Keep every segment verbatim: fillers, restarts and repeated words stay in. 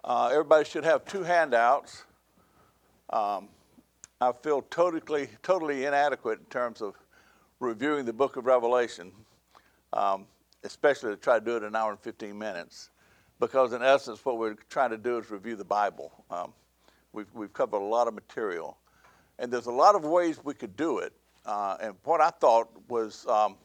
Uh, everybody should have two handouts. Um, I feel totally, totally inadequate in terms of reviewing the book of Revelation, um, especially to try to do it in an hour and fifteen minutes, because in essence what we're trying to do is review the Bible. Um, we've, we've covered a lot of material, and there's a lot of ways we could do it. Uh, and what I thought was, um,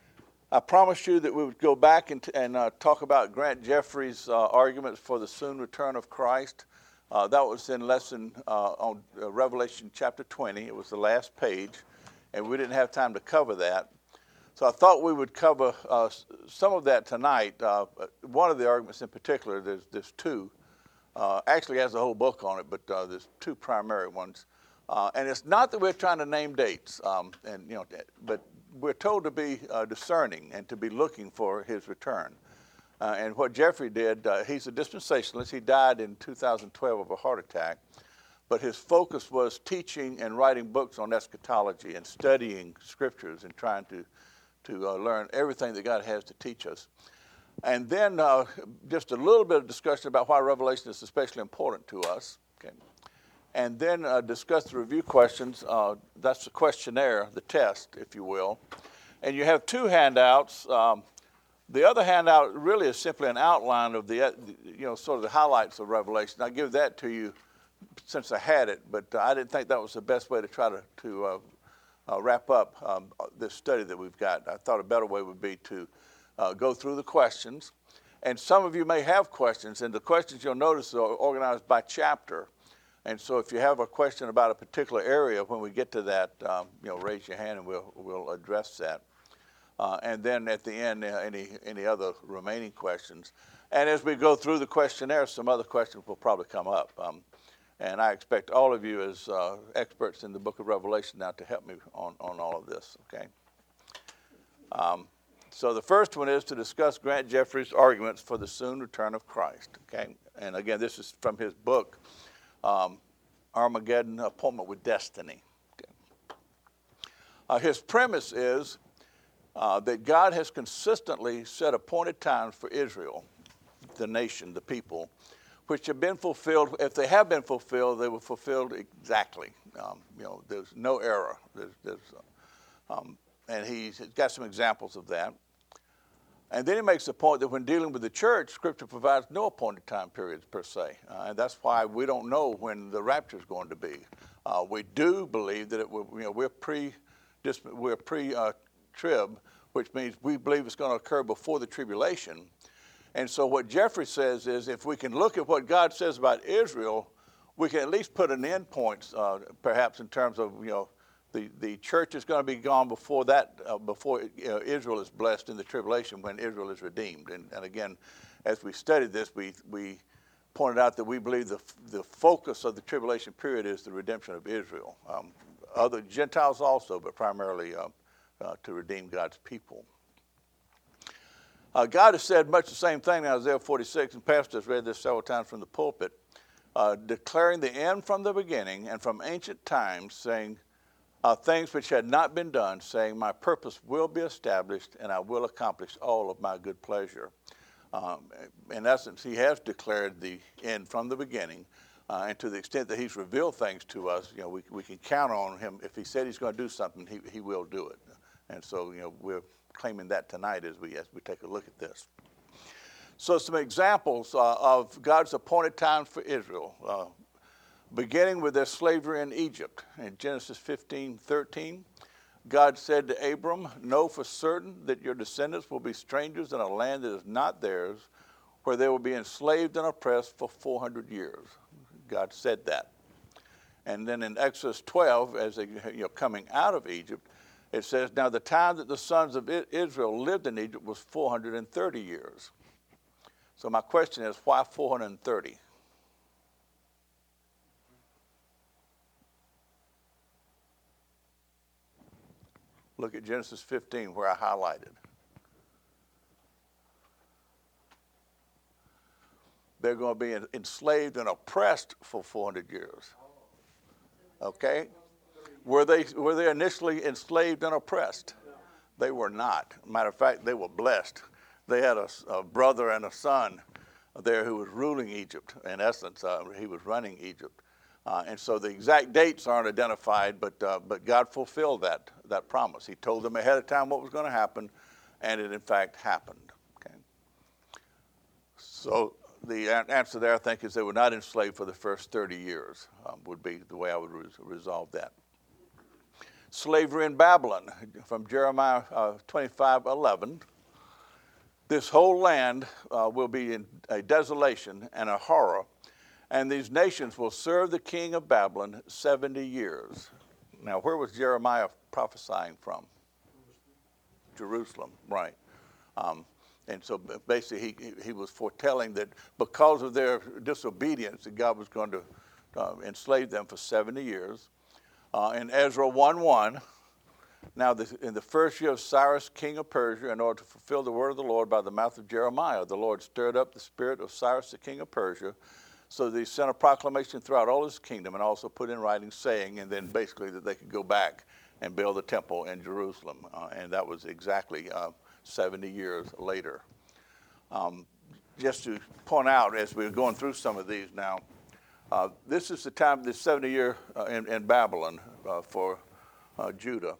I promised you that we would go back and, and uh, talk about Grant Jeffrey's uh, arguments for the soon return of Christ. Uh, that was in lesson uh, on uh, Revelation chapter twenty. It was the last page, and we didn't have time to cover that. So I thought we would cover uh, some of that tonight. Uh, one of the arguments in particular, there's, there's two. Uh, actually has a whole book on it, but uh, there's two primary ones. Uh, and it's not that we're trying to name dates, um, and you know, but we're told to be uh, discerning and to be looking for his return. Uh, and what Jeffrey did, uh, he's a dispensationalist. He died in two thousand twelve of a heart attack. But his focus was teaching and writing books on eschatology and studying scriptures and trying to, to uh, learn everything that God has to teach us. And then uh, just a little bit of discussion about why Revelation is especially important to us. Okay. And then uh, discuss the review questions. Uh, that's the questionnaire, the test, if you will. And you have two handouts. Um, the other handout really is simply an outline of the, you know, sort of the highlights of Revelation. I'll give that to you since I had it, but uh, I didn't think that was the best way to try to, to uh, uh, wrap up um, this study that we've got. I thought a better way would be to uh, go through the questions. And some of you may have questions, and the questions you'll notice are organized by chapter. And so if you have a question about a particular area, when we get to that, um, you know, raise your hand and we'll, we'll address that. Uh, and then at the end, uh, any, any other remaining questions. And as we go through the questionnaire, some other questions will probably come up. Um, and I expect all of you as uh, experts in the book of Revelation now to help me on, on all of this, okay? Um, so the first one is to discuss Grant Jeffrey's arguments for the soon return of Christ, okay? And again, this is from his book, Um, Armageddon, Appointment with Destiny. Okay. Uh, his premise is uh, that God has consistently set appointed times for Israel, the nation, the people, which have been fulfilled. If they have been fulfilled, they were fulfilled exactly. Um, you know, there's no error. There's, there's, uh, um, and he's got some examples of that. And then he makes the point that when dealing with the church, Scripture provides no appointed time periods per se. Uh, and that's why we don't know when the rapture is going to be. Uh, we do believe that it will, you know, we're pre, we're pre-trib, which means we believe it's going to occur before the tribulation. And so what Jeffrey says is if we can look at what God says about Israel, we can at least put an end point, uh, perhaps in terms of, you know, The, the church is going to be gone before that, uh, before you know, Israel is blessed in the tribulation when Israel is redeemed. And, and again, as we studied this, we, we pointed out that we believe the, the focus of the tribulation period is the redemption of Israel. Um, other Gentiles also, but primarily uh, uh, to redeem God's people. Uh, God has said much the same thing in Isaiah forty-six, and Pastor has read this several times from the pulpit, uh, declaring the end from the beginning and from ancient times, saying, Uh, things which had not been done, saying, my purpose will be established and I will accomplish all of my good pleasure. Um, in essence, he has declared the end from the beginning. Uh, and to the extent that he's revealed things to us, you know, we, we can count on him. If he said he's going to do something, he, he will do it. And so, you know, we're claiming that tonight as we, as we take a look at this. So some examples uh, of God's appointed times for Israel. Uh, Beginning with their slavery in Egypt. In Genesis fifteen thirteen, God said to Abram, know for certain that your descendants will be strangers in a land that is not theirs, where they will be enslaved and oppressed for four hundred years. God said that. And then in Exodus twelve, as they you know coming out of Egypt, it says, now the time that the sons of Israel lived in Egypt was four hundred thirty years. So my question is, why four hundred thirty? Look at Genesis fifteen where I highlighted. They're going to be enslaved and oppressed for four hundred years. Okay? Were they, were they initially enslaved and oppressed? They were not. Matter of fact, they were blessed. They had a, a brother and a son there who was ruling Egypt. In essence, uh, he was running Egypt. Uh, and so the exact dates aren't identified, but, uh, but God fulfilled that, that promise. He told them ahead of time what was going to happen, and it in fact happened. Okay. So the answer there, I think, is they were not enslaved for the first thirty years, um, would be the way I would re- resolve that. Slavery in Babylon, from Jeremiah uh, twenty-five eleven. This whole land uh, will be in a desolation and a horror, and these nations will serve the king of Babylon seventy years. Now, where was Jeremiah prophesying from? Jerusalem, right. Um, and so basically he, he was foretelling that because of their disobedience, that God was going to uh, enslave them for seventy years. Uh, in Ezra one one, now this, in the first year of Cyrus, king of Persia, in order to fulfill the word of the Lord by the mouth of Jeremiah, the Lord stirred up the spirit of Cyrus, the king of Persia, so that he sent a proclamation throughout all his kingdom and also put in writing saying, and then basically that they could go back and build the temple in Jerusalem. Uh, and that was exactly uh, seventy years later. Um, just to point out, as we're going through some of these now, uh, this is the time, this seventy year uh, in, in Babylon uh, for uh, Judah.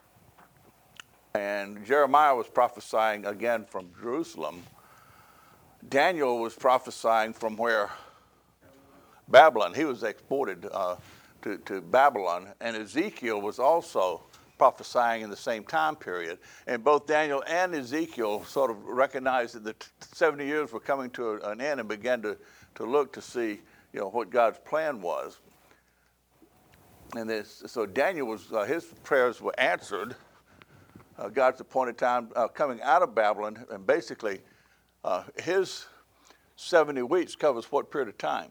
And Jeremiah was prophesying again from Jerusalem. Daniel was prophesying from where? Babylon. He was exported uh, to, to Babylon. And Ezekiel was also prophesying in the same time period. And both Daniel and Ezekiel sort of recognized that the seventy years were coming to an end and began to, to look to see, you know, what God's plan was. And this, so Daniel was, uh, his prayers were answered. Uh, God's appointed time uh, coming out of Babylon, and basically uh, his seventy weeks covers what period of time?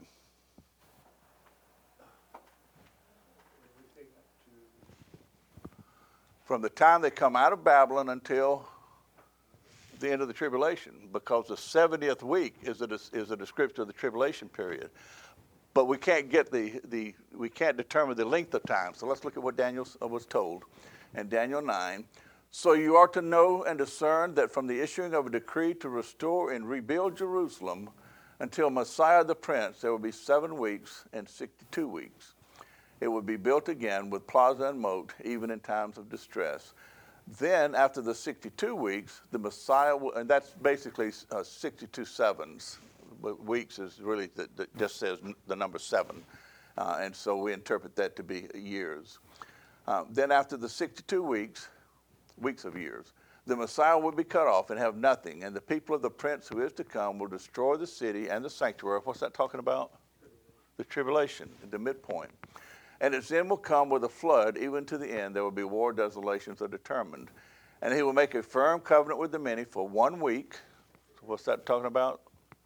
From the time they come out of Babylon until the end of the tribulation, because the seventieth week is a, is a description of the tribulation period. But we can't get the, the, we can't determine the length of time. So let's look at what Daniel was told in Daniel nine. So you are to know and discern that from the issuing of a decree to restore and rebuild Jerusalem until Messiah the Prince, there will be seven weeks and sixty-two weeks. It will be built again with plaza and moat, even in times of distress. Then, after the sixty-two weeks, the Messiah will, and that's basically uh, sixty-two sevens. But weeks is really, the, the, just says the number seven. Uh, and so we interpret that to be years. Uh, then after the sixty-two weeks, weeks of years, the Messiah will be cut off and have nothing, and the people of the prince who is to come will destroy the city and the sanctuary. What's that talking about? The tribulation, the midpoint. And its end will come with a flood, even to the end. There will be war, desolations are determined. And he will make a firm covenant with the many for one week. So what's that talking about?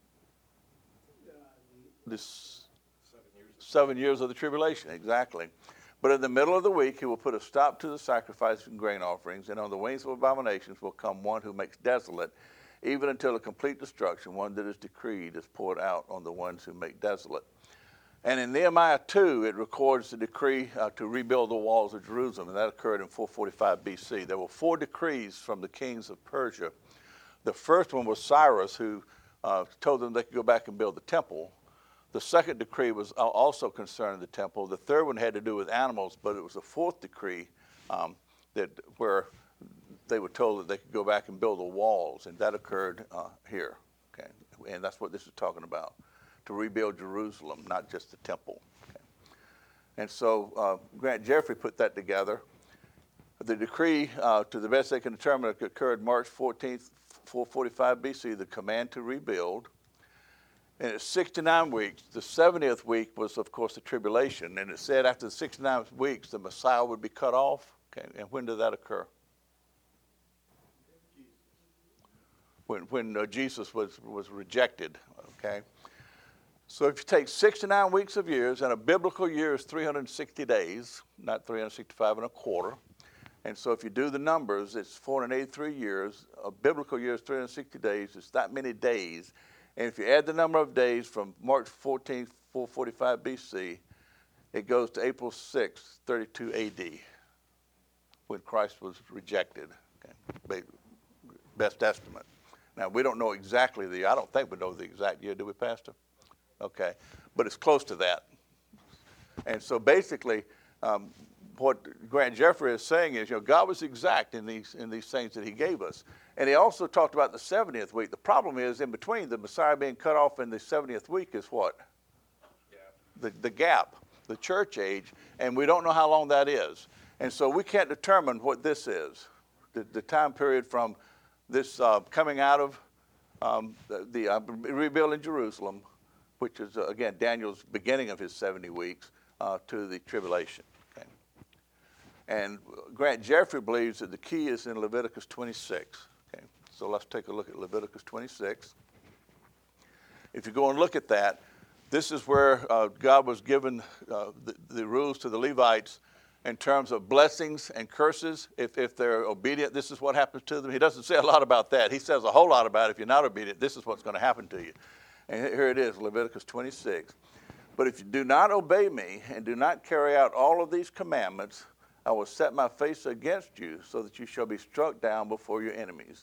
This seven years, seven years of the tribulation, exactly. But in the middle of the week, he will put a stop to the sacrifices and grain offerings, and on the wings of abominations will come one who makes desolate, even until a complete destruction, one that is decreed is poured out on the ones who make desolate. And in Nehemiah two, it records the decree uh, to rebuild the walls of Jerusalem, and that occurred in four forty-five B C. There were four decrees from the kings of Persia. The first one was Cyrus, who uh, told them they could go back and build the temple. The second decree was also concerning the temple. The third one had to do with animals, but it was the fourth decree um, that where they were told that they could go back and build the walls, and that occurred uh, here. Okay, and that's what this is talking about, to rebuild Jerusalem, not just the temple. Okay. And so uh, Grant Jeffrey put that together. The decree, uh, to the best they can determine, occurred March fourteenth, four forty-five B C, the command to rebuild. And it's sixty-nine weeks. The seventieth week was, of course, the tribulation. And it said after the sixty-nine weeks, the Messiah would be cut off. Okay, and when did that occur? When, when uh, Jesus was, was rejected. Okay. So if you take sixty-nine weeks of years, and a biblical year is three hundred sixty days, not three hundred sixty-five and a quarter. And so if you do the numbers, it's four hundred eighty-three years. A biblical year is three hundred sixty days. It's that many days. And if you add the number of days from March fourteenth, four forty-five B C, it goes to April sixth, thirty-two A D, when Christ was rejected. Okay. Best estimate. Now, we don't know exactly the, I don't think we know the exact year, do we, Pastor? Okay, but it's close to that. And so basically, um, what Grant Jeffrey is saying is, you know, God was exact in these in these things that he gave us. And he also talked about the seventieth week. The problem is, in between the Messiah being cut off in the seventieth week is what? Yeah. The, the gap, the church age, and we don't know how long that is. And so we can't determine what this is, the, the time period from this uh, coming out of um, the, the uh, rebuilding Jerusalem, which is, uh, again, Daniel's beginning of his seventy weeks, uh, to the tribulation. Okay? And Grant Jeffrey believes that the key is in Leviticus twenty-six. Okay? So let's take a look at Leviticus twenty-six. If you go and look at that, this is where uh, God was given uh, the, the rules to the Levites in terms of blessings and curses. If, if they're obedient, this is what happens to them. He doesn't say a lot about that. He says a whole lot about if you're not obedient, this is what's going to happen to you. And here it is, Leviticus twenty-six. But if you do not obey me and do not carry out all of these commandments, I will set my face against you so that you shall be struck down before your enemies.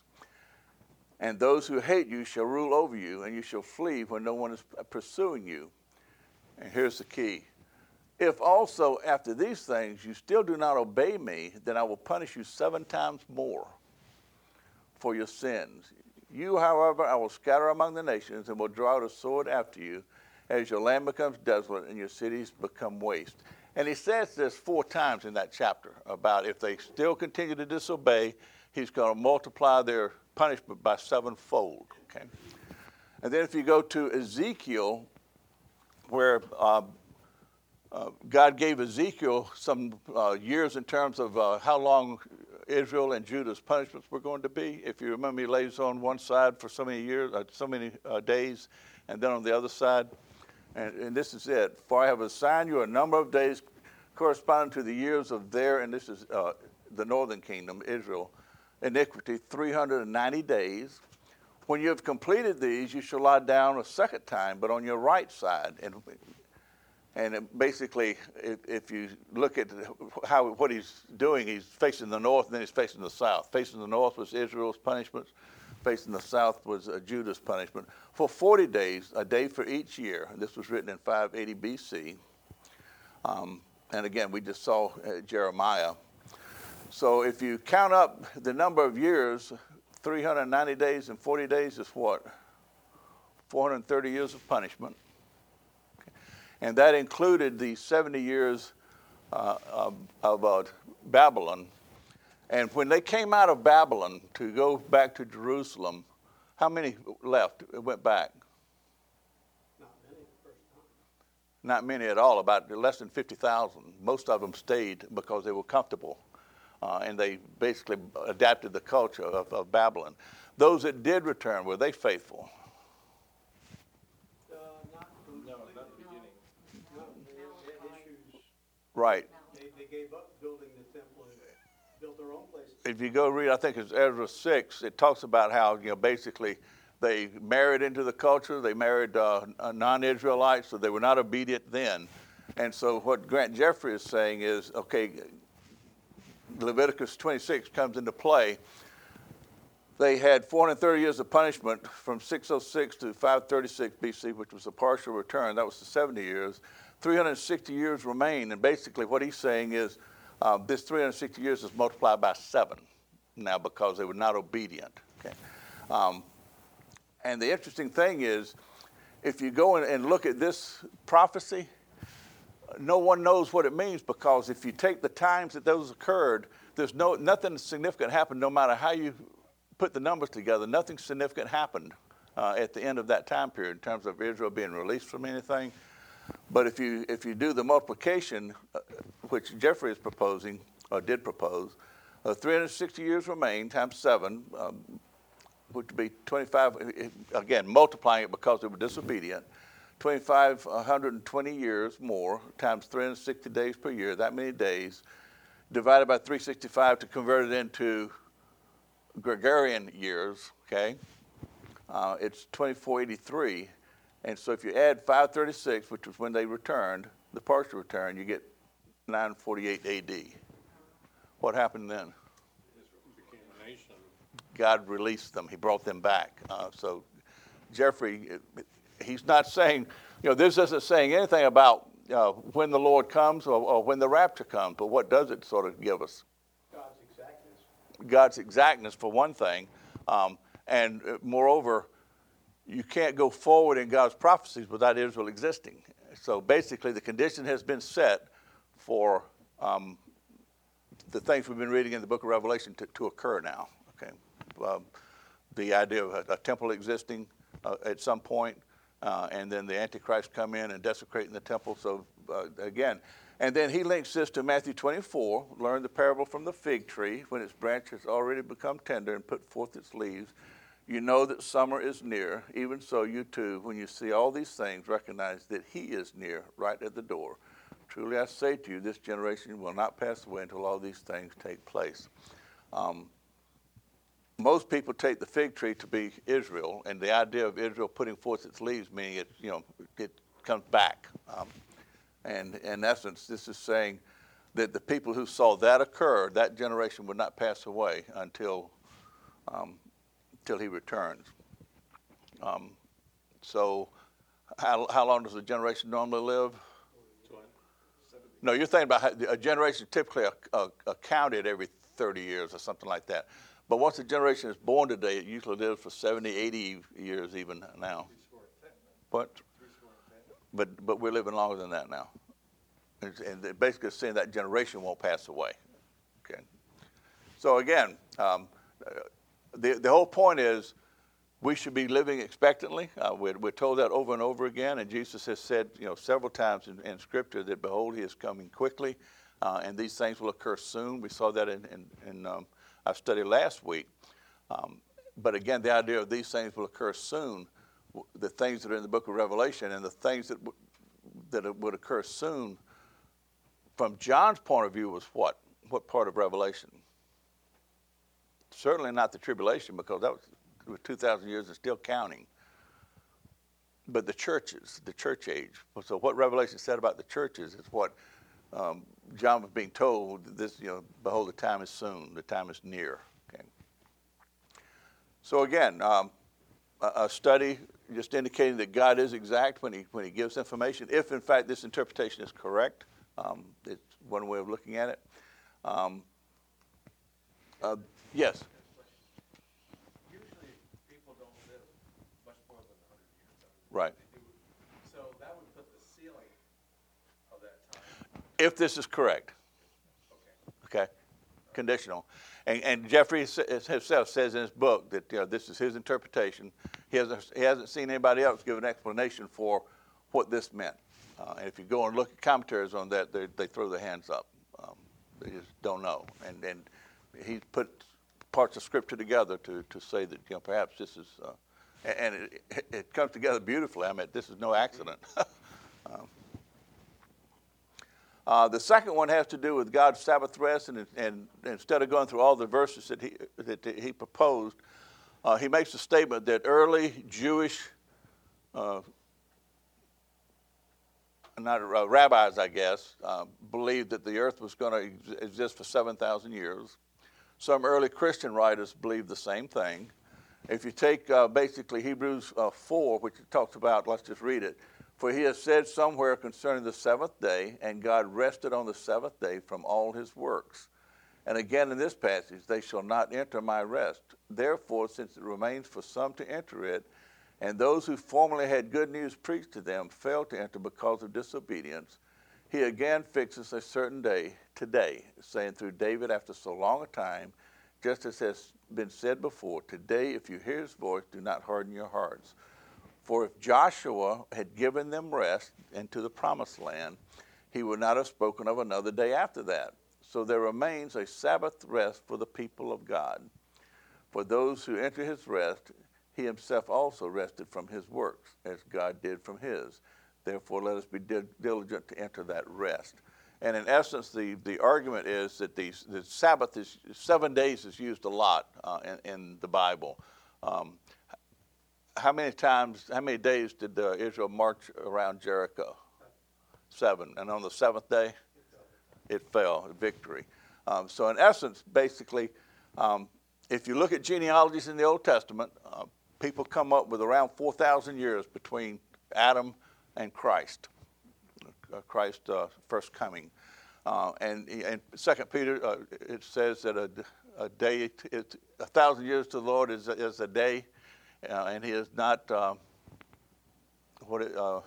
And those who hate you shall rule over you, and you shall flee when no one is pursuing you. And here's the key. If also after these things you still do not obey me, then I will punish you seven times more for your sins. You, however, I will scatter among the nations and will draw out a sword after you as your land becomes desolate and your cities become waste. And he says this four times in that chapter about if they still continue to disobey, he's going to multiply their punishment by sevenfold. Okay? And then if you go to Ezekiel, where uh, uh, God gave Ezekiel some uh, years in terms of uh, how long Israel and Judah's punishments were going to be. If you remember, he lays on one side for so many years, uh, so many uh, days, and then on the other side. And, and this is it. For I have assigned you a number of days corresponding to the years of their, and this is uh, the northern kingdom, Israel, iniquity, three hundred ninety days. When you have completed these, you shall lie down a second time, but on your right side. And and it basically, if, if you look at how what he's doing, he's facing the north, and then he's facing the south. Facing the north was Israel's punishments. Facing the south was uh, Judah's punishment. For forty days, a day for each year. This was written in five eighty B C. Um, and again, we just saw uh, Jeremiah. So if you count up the number of years, three hundred ninety days and forty days is what? four hundred thirty years of punishment. Okay. And that included the seventy years uh, of, of uh, Babylon. And when they came out of Babylon to go back to Jerusalem, how many left, went back? Not many the first time. Not many at all, about less than fifty thousand. Most of them stayed because they were comfortable. Uh, and they basically adapted the culture of, of Babylon. Those that did return, were they faithful? Uh, not No, not the beginning. No, they had issues. Right. They, they gave up building the temple and built their own place. If you go read, I think it's Ezra six, it talks about how, you know, basically they married into the culture. They married uh, non-Israelites, so they were not obedient then. And so what Grant Jeffrey is saying is, okay, Leviticus twenty-six comes into play. They had four hundred thirty years of punishment from six oh six to five thirty-six B C, which was a partial return. That was the seventy years. three hundred sixty years remain, and basically what he's saying is uh, this three hundred sixty years is multiplied by seven now because they were not obedient. Okay, um, and the interesting thing is, if you go and look at this prophecy, no one knows what it means, because if you take the times that those occurred, there's no nothing significant happened. No matter how you put the numbers together, nothing significant happened uh, at the end of that time period in terms of Israel being released from anything. But if you if you do the multiplication, uh, which Jeffrey is proposing or did propose, uh, three hundred sixty years remain times seven, um, which would be twenty-five. Again, multiplying it because they were disobedient. twenty-five hundred twenty years more times three hundred sixty days per year, that many days, divided by three hundred sixty-five to convert it into Gregorian years, okay? Uh, it's twenty-four eighty-three. And so if you add five thirty-six, which was when they returned, the partial return, you get nine forty-eight A D. What happened then? Israel became a nation. God released them. He brought them back. Uh, so Jeffrey, he's not saying, you know, this isn't saying anything about uh, when the Lord comes or, or when the rapture comes, but what does it sort of give us? God's exactness. God's exactness, for one thing. Um, and uh, moreover, you can't go forward in God's prophecies without Israel existing. So basically, the condition has been set for um, the things we've been reading in the book of Revelation to, to occur now. Okay, um, the idea of a, a temple existing uh, at some point, uh, and then the Antichrist come in and desecrating the temple. So uh, again, and then he links this to Matthew twenty-four. Learn the parable from the fig tree. When its branch has already become tender and put forth its leaves, you know that summer is near. Even so, you too, when you see all these things, recognize that he is near, right at the door. Truly I say to you, this generation will not pass away until all these things take place. Um, most people take the fig tree to be Israel, and the idea of Israel putting forth its leaves, meaning it, you know, it comes back. Um, and in essence, this is saying that the people who saw that occur, that generation would not pass away until um, until he returns. Um, so, how how long does a generation normally live? No, you're thinking about how a generation typically uh, uh, counted every thirty years or something like that. But once a generation is born today, it usually lives for seventy, eighty years even now. But, but, but we're living longer than that now. And, and basically saying that generation won't pass away. Okay. So again, um, the, the whole point is we should be living expectantly. Uh, we're, we're told that over and over again, and Jesus has said, you know, several times in, in Scripture that, behold, he is coming quickly, uh, and these things will occur soon. We saw that in, in, in um, our study last week. Um, but again, the idea of these things will occur soon, the things that are in the book of Revelation and the things that, w- that would occur soon, from John's point of view, was what? What part of Revelation? Certainly not the tribulation, because that was with two thousand years and still counting. But the churches, the church age. So what Revelation said about the churches is what um, John was being told. This, you know, behold, the time is soon. The time is near. Okay. So again, um, a, a study just indicating that God is exact when he when he gives information. If in fact this interpretation is correct, um, it's one way of looking at it. Um, uh, yes. Right. So that would put the ceiling of that time. If this is correct. Okay. Okay. Conditional. And, and Jeffrey himself says in his book that, you know, this is his interpretation. He hasn't, he hasn't seen anybody else give an explanation for what this meant. Uh, and if you go and look at commentaries on that, they, they throw their hands up. Um, they just don't know. And, and he put parts of Scripture together to, to say that, you know, perhaps this is... Uh, And it, it comes together beautifully. I mean, this is no accident. um, uh, the second one has to do with God's Sabbath rest, and, and instead of going through all the verses that he that he proposed, uh, he makes a statement that early Jewish, uh, not uh, rabbis, I guess, uh, believed that the earth was going to ex- exist for seven thousand years. Some early Christian writers believed the same thing. If you take uh, basically Hebrews uh, four, which it talks about, let's just read it. For he has said somewhere concerning the seventh day, and God rested on the seventh day from all his works. And again in this passage, they shall not enter my rest. Therefore, since it remains for some to enter it, and those who formerly had good news preached to them failed to enter because of disobedience, he again fixes a certain day, today, saying through David after so long a time, just as has been said before, today if you hear his voice, do not harden your hearts. For if Joshua had given them rest into the promised land, he would not have spoken of another day after that. So there remains a Sabbath rest for the people of God. For those who enter his rest, he himself also rested from his works, as God did from his. Therefore let us be diligent to enter that rest. And in essence, the, the argument is that the, the Sabbath is, seven days is used a lot uh, in, in the Bible. Um, how many times, how many days did uh, Israel march around Jericho? Seven. And on the seventh day, it fell, victory. Um, so in essence, basically, um, if you look at genealogies in the Old Testament, uh, people come up with around four thousand years between Adam and Christ, uh, Christ's uh, first coming. Uh, and in Second Peter, uh, it says that a, a day, it's a thousand years to the Lord is, is a day, uh, and He is not uh, what it, uh,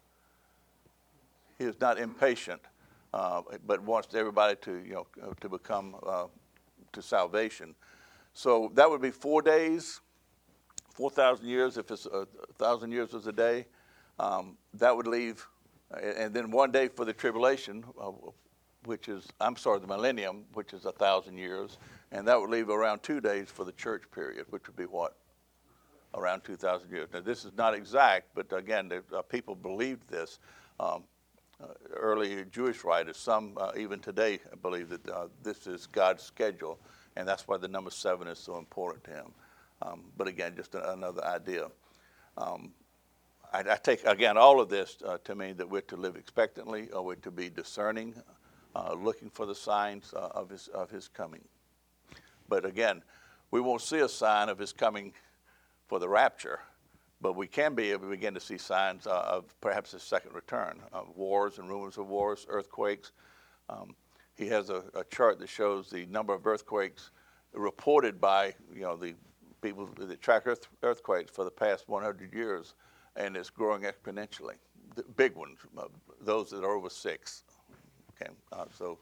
He is not impatient, uh, but wants everybody to you know to become uh, to salvation. So that would be four days, four thousand years. If it's a thousand years was a day, um, that would leave, and then one day for the tribulation, uh, which is I'm sorry, the millennium, which is a thousand years, and that would leave around two days for the church period, which would be what, around two thousand years. Now this is not exact, but again, the, uh, people believed this. Um, uh, early Jewish writers, some uh, even today, believe that uh, this is God's schedule. And that's why the number seven is so important to him. Um, but again, just a, another idea. Um, I, I take, again, all of this uh, to mean that we're to live expectantly, or we're to be discerning, uh, looking for the signs uh, of his of his coming. But again, we won't see a sign of his coming for the rapture, but we can be able to begin to see signs uh, of perhaps his second return, of wars and rumors of wars, earthquakes. Um, He has a, a chart that shows the number of earthquakes reported by, you know, the people that track earth, earthquakes for the past one hundred years, and it's growing exponentially. The big ones, uh, those that are over six. Okay, uh, so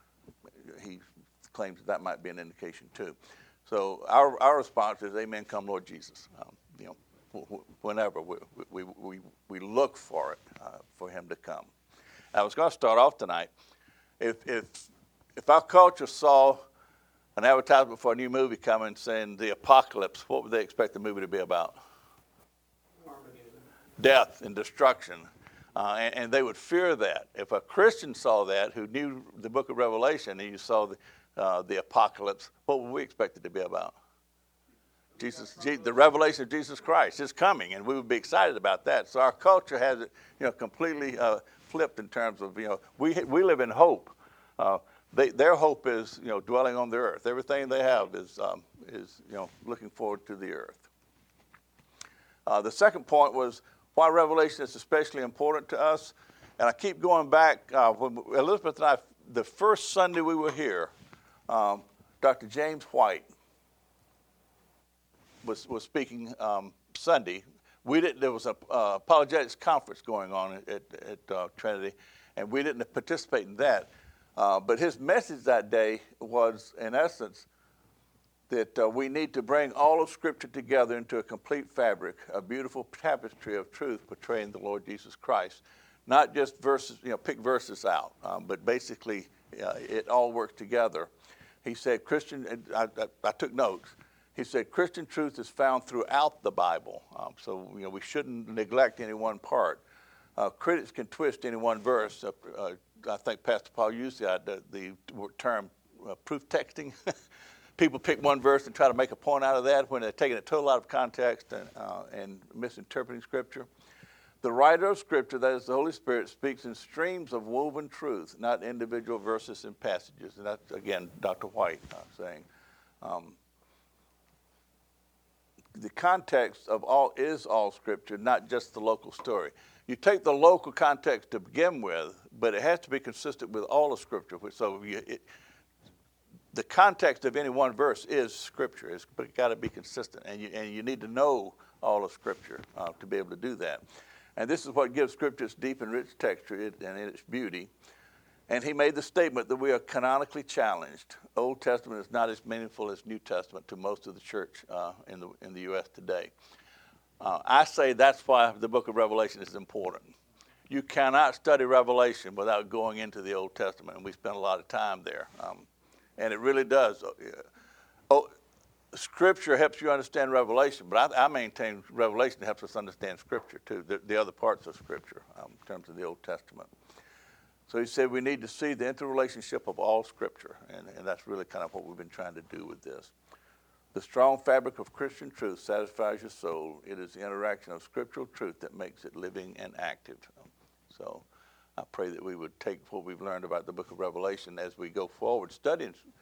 he claims that, that might be an indication too. So our our response is, "Amen, come Lord Jesus." Um, you know, w- w- whenever we we we we look for it uh, for Him to come. I was going to start off tonight. If if if our culture saw an advertisement for a new movie coming saying the apocalypse, what would they expect the movie to be about? Armageddon. Death and destruction. Uh, and, and they would fear that. If a Christian saw that, who knew the book of Revelation, and you saw the, uh, the apocalypse, what would we expect it to be about? Jesus, the revelation of Jesus Christ is coming, and we would be excited about that. So our culture has it, you know, completely uh, flipped in terms of, you know, we we live in hope. Uh, they, their hope is, you know, dwelling on the earth. Everything they have is um, is you know looking forward to the earth. Uh, the second point was why Revelation is especially important to us, and I keep going back. Uh, when Elizabeth and I, the first Sunday we were here, um, Doctor James White was was speaking um, Sunday. We didn't. There was a uh, apologetics conference going on at, at uh, Trinity, and we didn't participate in that. Uh, but his message that day was, in essence, that uh, we need to bring all of Scripture together into a complete fabric, a beautiful tapestry of truth portraying the Lord Jesus Christ. Not just verses, you know, pick verses out, um, but basically uh, it all works together. He said, Christian, and I, I, I took notes. He said, Christian truth is found throughout the Bible. Um, so, you know, we shouldn't neglect any one part. Uh, critics can twist any one verse. Uh, uh, I think Pastor Paul used the, the, the term uh, proof texting. People pick one verse and try to make a point out of that when they're taking it totally out of context and, uh, and misinterpreting Scripture. The writer of Scripture, that is the Holy Spirit, speaks in streams of woven truth, not individual verses and passages. And that's, again, Doctor White uh, saying. Um, the context of all is all Scripture, not just the local story. You take the local context to begin with, but it has to be consistent with all of Scripture. So you, it, the context of any one verse is Scripture. It's got to be consistent, and you and you need to know all of Scripture uh, to be able to do that. And this is what gives Scripture its deep and rich texture and its beauty. And he made the statement that we are canonically challenged. Old Testament is not as meaningful as New Testament to most of the church uh, in the in the U S today. Uh, I say that's why the book of Revelation is important. You cannot study Revelation without going into the Old Testament, and we spend a lot of time there. Um, and it really does. Oh, Scripture helps you understand Revelation, but I, I maintain Revelation helps us understand Scripture too, the, the other parts of Scripture um, in terms of the Old Testament. So he said we need to see the interrelationship of all Scripture, and, and that's really kind of what we've been trying to do with this. The strong fabric of Christian truth satisfies your soul. It is the interaction of scriptural truth that makes it living and active. So I pray that we would take what we've learned about the book of Revelation as we go forward studying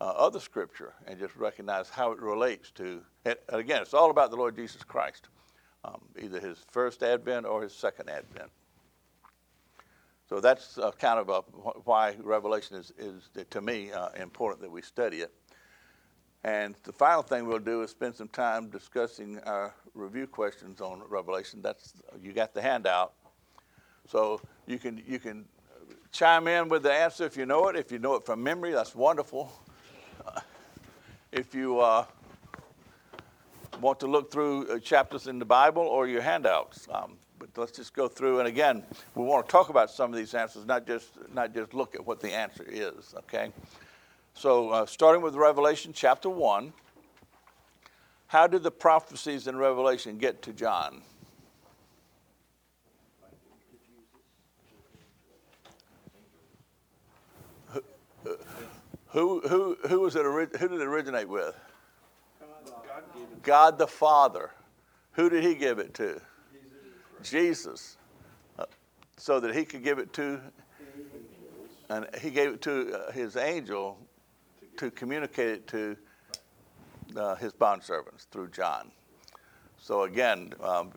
uh, other scripture and just recognize how it relates to, and again, it's all about the Lord Jesus Christ, um, either his first advent or his second advent. So that's uh, kind of a, why Revelation is, is to me, uh, important that we study it. And the final thing we'll do is spend some time discussing our review questions on Revelation. That's, you got the handout. So you can, you can chime in with the answer if you know it. If you know it from memory, that's wonderful. Uh, if you uh, want to look through uh, chapters in the Bible or your handouts, um, but let's just go through. And again, we want to talk about some of these answers, not just not just look at what the answer is. Okay. So uh, starting with Revelation chapter one, how did the prophecies in Revelation get to John? Who who who was it? Who did it originate with? God gave it. God the Father. Who did he give it to? Jesus. Uh, so that he could give it to, and he gave it to uh, his angel to communicate it to uh, his bondservants through John. So again, um,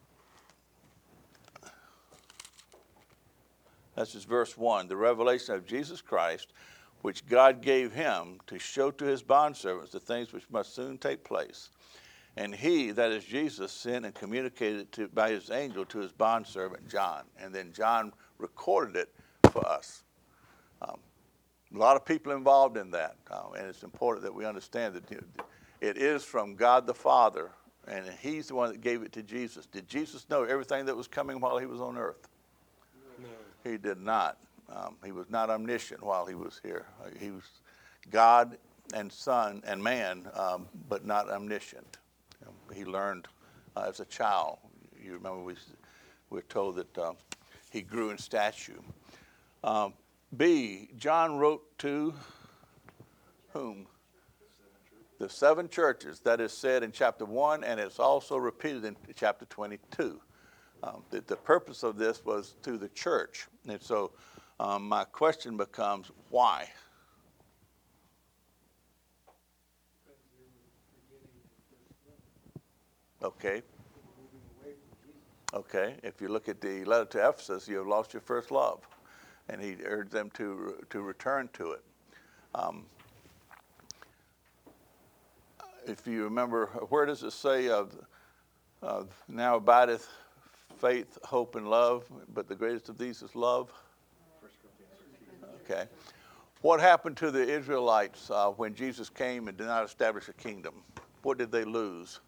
that's just verse one. The revelation of Jesus Christ, which God gave him to show to his bondservants the things which must soon take place. And he, that is Jesus, sent and communicated it to, by his angel to his bondservant John. And then John recorded it for us. Um, a lot of people involved in that. Uh, and it's important that we understand that you know, it is from God the Father, and he's the one that gave it to Jesus. Did Jesus know everything that was coming while he was on earth? No. He did not. Um, he was not omniscient while he was here. Uh, he was God and Son and man, um, but not omniscient. Um, he learned uh, as a child. You remember we we're told that um, he grew in stature. Um, B, John wrote to whom? The seven churches. That is said in chapter one, and it's also repeated in chapter twenty-two. Um, the, the purpose of this was to the church. And so um, my question becomes, why? Okay. Okay. If you look at the letter to Ephesus, you have lost your first love. And he urged them to, to return to it. Um, if you remember, where does it say of, of now abideth faith, hope, and love, but the greatest of these is love? Okay. What happened to the Israelites uh, when Jesus came and did not establish a kingdom? What did they lose?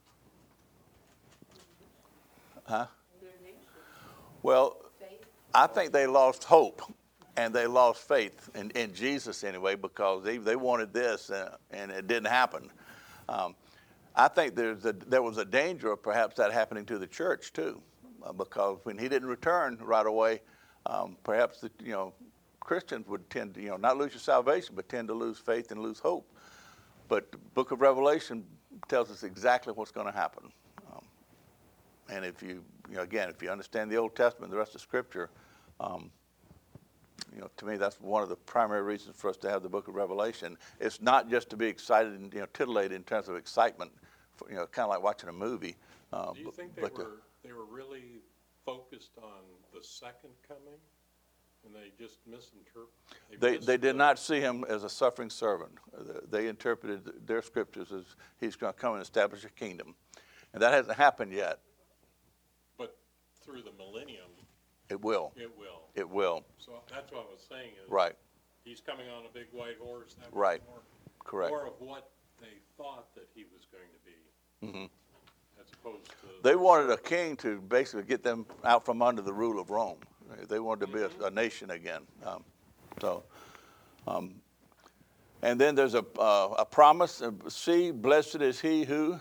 Huh? Well, I think they lost hope and they lost faith in, in Jesus anyway, because they, they wanted this uh, and it didn't happen. Um, I think there's a, there was a danger of perhaps that happening to the church too, uh, because when he didn't return right away, um, perhaps the, you know Christians would tend to you know not lose your salvation, but tend to lose faith and lose hope. But the Book of Revelation tells us exactly what's going to happen. Um, and if you, you know, again, if you understand the Old Testament and the rest of Scripture, um, you know, to me, that's one of the primary reasons for us to have the Book of Revelation. It's not just to be excited and you know titillated in terms of excitement, for, you know, kind of like watching a movie. Uh, Do you think they but were the, they were really focused on the second coming, and they just misinterpreted? They they did not see him as a suffering servant. They interpreted their scriptures as he's going to come and establish a kingdom, and that hasn't happened yet. But through the millennium, It will. it will. It will. So that's what I was saying is Right. he's coming on a big white horse. That was Right. More, Correct. More of what they thought that he was going to be, Mm-hmm. as opposed to. They wanted a king to basically get them out from under the rule of Rome. They wanted to be a, a nation again. Um, so, um, and then there's a uh, a promise. Uh, See, blessed is he who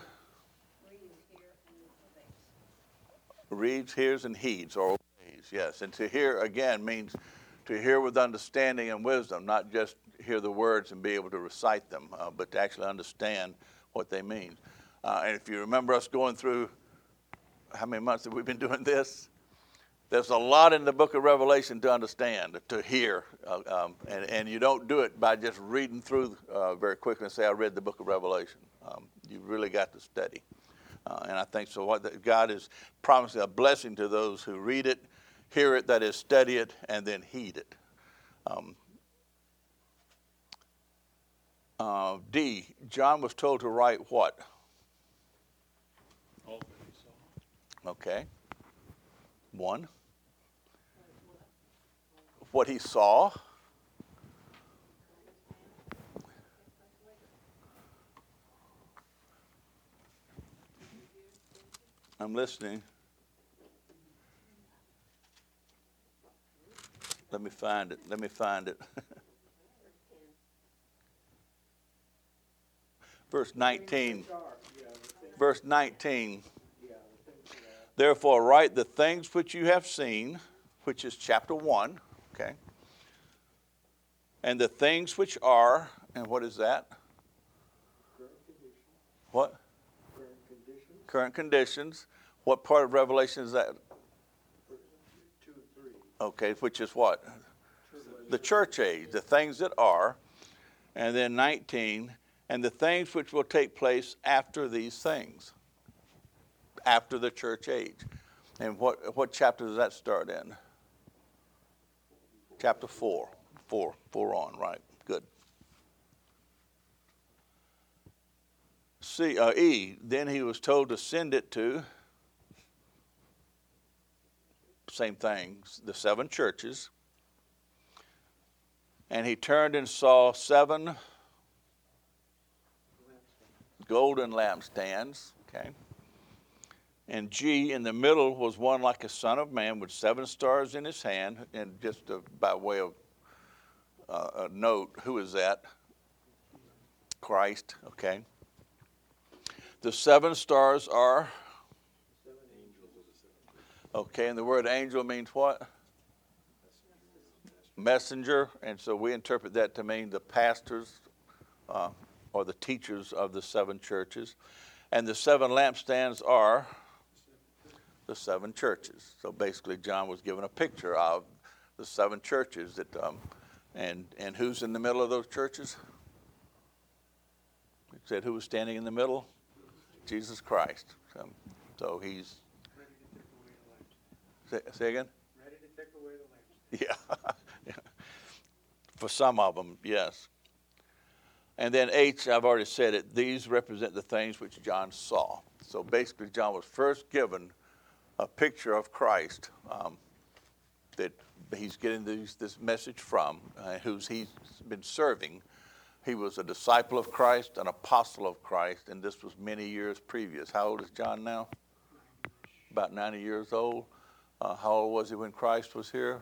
reads, hears, and heeds, or obeys. Yes, and to hear again means to hear with understanding and wisdom, not just hear the words and be able to recite them, uh, but to actually understand what they mean. Uh, and if you remember us going through, how many months have we been doing this? there's a lot in the book of Revelation to understand, to hear, uh, um, and, and you don't do it by just reading through uh, very quickly and say, I read the book of Revelation. Um, you really got to study. Uh, and I think so what that God is promising a blessing to those who read it, hear it, that is, study it, and then heed it. Um, uh, D, John was told to write what? All that he saw. Okay. One. What he saw. I'm listening. Let me find it. Let me find it. Verse nineteen. Verse nineteen. Therefore, write the things which you have seen, which is chapter one, okay? And the things which are, and what is that? Current conditions. What? Current conditions. Current conditions. What part of Revelation is that? Two and three. Okay, which is what? The church age, the things that are. And then nineteen, and the things which will take place after these things. After the church age. And what what chapter does that start in? Chapter four. Four. Four on, right. Good. C, uh, E, then he was told to send it to, same thing, the seven churches. And he turned and saw seven golden lampstands, okay? And G, in the middle was one like a son of man with seven stars in his hand. And just uh, by way of uh, a note, who is that? Christ, okay. The seven stars are? Okay, and the word angel means what? Messenger. And so we interpret that to mean the pastors uh, or the teachers of the seven churches. And the seven lampstands are? The seven churches. So basically, John was given a picture of the seven churches that, um, and and who's in the middle of those churches? He said, who was standing in the middle? Jesus Christ. Um, so he's. Say, say again. Ready to take away the lamps. Yeah. Yeah. For some of them, yes. And then H, I've already said it. These represent the things which John saw. So basically, John was first given a picture of Christ um, that he's getting these, this message from, uh, who's he's been serving. He was a disciple of Christ, an apostle of Christ, and this was many years previous. How old is John now? About ninety years old. Uh, how old was he when Christ was here?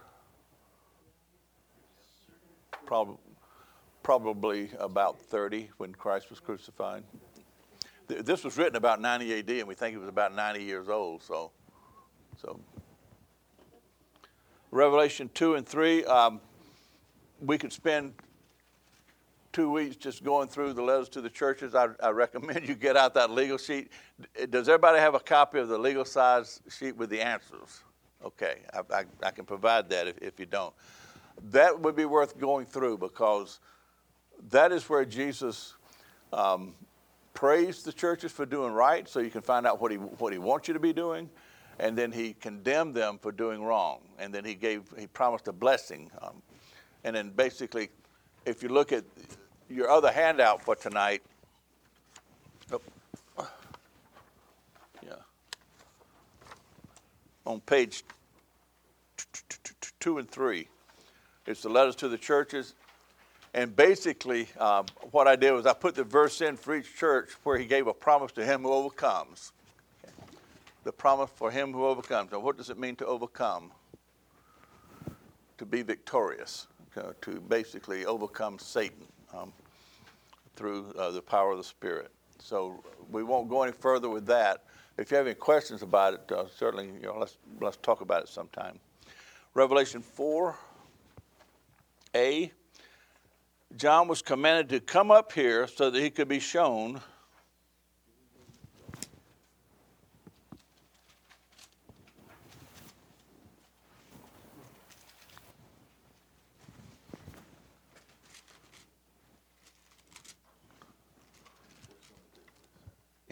Probably, probably about thirty when Christ was crucified. Th- this was written about ninety A D, and we think he was about ninety years old, so... So, Revelation two and three, um, we could spend two weeks just going through the letters to the churches. I, I recommend you get out that legal sheet. Does everybody have a copy of the legal size sheet with the answers? Okay, I, I, I can provide that if, if you don't. That would be worth going through because that is where Jesus um, praised the churches for doing right, so you can find out what he what he wants you to be doing. And then he condemned them for doing wrong. And then he gave, he promised a blessing. Um, and then basically, if you look at your other handout for tonight, oh, yeah, on page two and three, it's the letters to the churches. And basically, um, what I did was I put the verse in for each church where he gave a promise to him who overcomes. The promise for him who overcomes. Now, what does it mean to overcome? To be victorious, uh, to basically overcome Satan um, through uh, the power of the Spirit. So we won't go any further with that. If you have any questions about it, uh, certainly, you know, let's let's talk about it sometime. Revelation four A. John was commanded to come up here so that he could be shown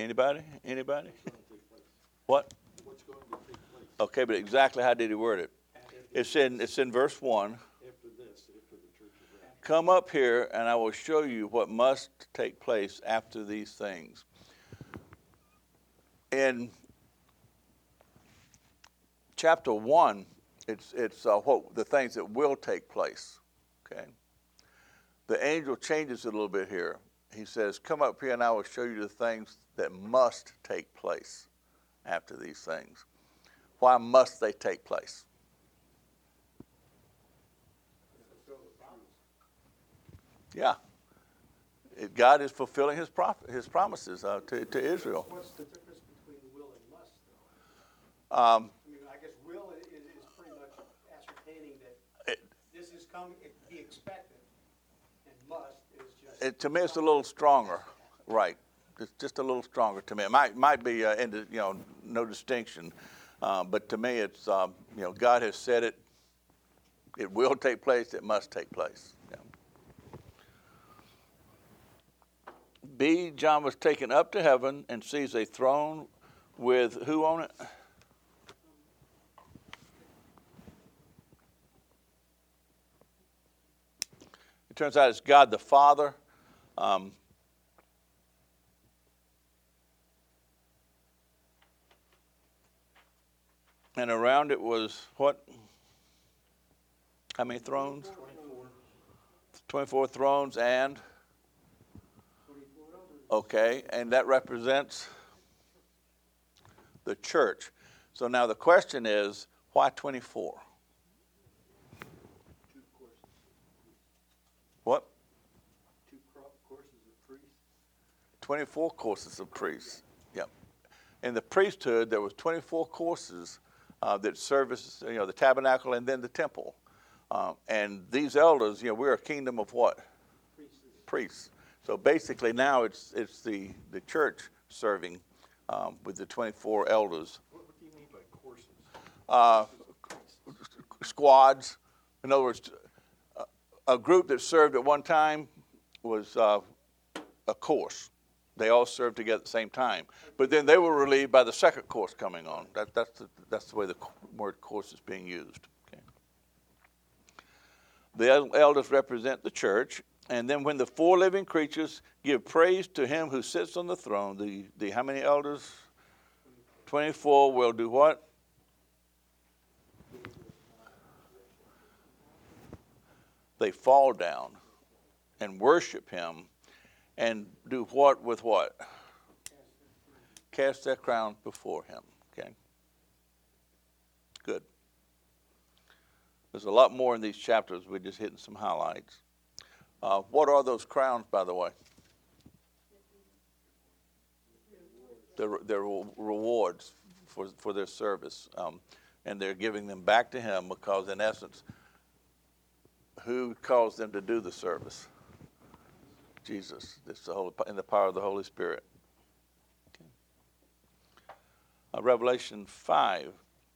Anybody? Anybody? What? Okay, but exactly how did he word it? It's in it's in verse one. Come up here, and I will show you what must take place after these things. In chapter one, it's it's uh, what the things that will take place. Okay. The angel changes it a little bit here. He says, "Come up here, and I will show you the things that must take place after these things." Why must they take place? Yeah. It, God is fulfilling his, prop, his promises uh, to, to Israel. What's the difference between will and must, though? Um, I mean, I guess will is, is pretty much ascertaining that it, this is coming, it be expected, and must is just. it, to me, it's a little stronger. Right. It's just a little stronger to me. It might, might be, uh, into, you know, no distinction. Uh, but to me, it's, um, you know, God has said it. It will take place. It must take place. Yeah. B, John was taken up to heaven and sees a throne with who on it? It turns out it's God the Father. Um, and around it was what? How many thrones? twenty-four. twenty-four thrones and? twenty-four elders. Okay, and that represents the church. So now the question is, why twenty-four? Two courses. What? Two courses of priests. twenty-four courses of priests. Yep. In the priesthood, there was twenty-four courses uh, that service, you know, the tabernacle and then the temple. Uh, and these elders, you know, we're a kingdom of what? Priests. Priests. So basically now it's it's the, the church serving um, with the twenty-four elders. What, what do you mean by courses? Uh, squads. In other words, a, a group that served at one time was uh, a course. They all served together at the same time. But then they were relieved by the second course coming on. That, that's, the, that's the way the word course is being used. Okay. The elders represent the church. And then when the four living creatures give praise to him who sits on the throne, the, the how many elders? twenty-four will do what? They fall down and worship him and do what with what? Cast their crowns before him. Okay. Good. There's a lot more in these chapters. We're just hitting some highlights. Uh, what are those crowns, by the way? They're, they're rewards for, for their service. Um, and they're giving them back to him because, in essence, who caused them to do the service? Jesus. It's the Holy, in the power of the Holy Spirit. Okay. Uh, Revelation five.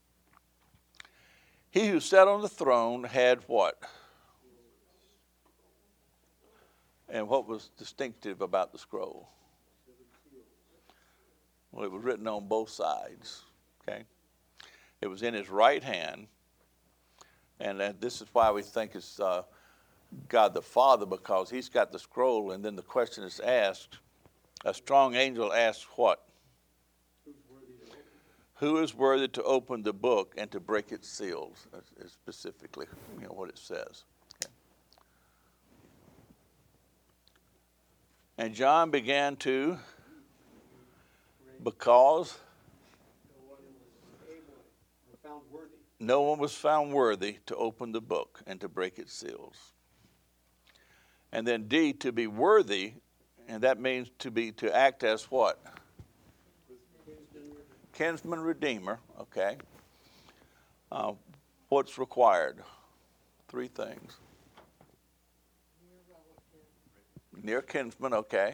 He who sat on the throne had what? And what was distinctive about the scroll? Well, it was written on both sides. Okay. It was in his right hand. And uh, this is why we think it's uh, God the Father, because he's got the scroll, and then the question is asked. A strong angel asks what? Who is worthy to open the book and to break its seals? That's specifically, you know, what it says. Okay. And John began to, because No one was able or found worthy. no one was found worthy to open the book and to break its seals. And then D, to be worthy, and that means to be to act as what? Kinsman redeemer. Okay. Uh, what's required? Three things. Near kinsman. Okay.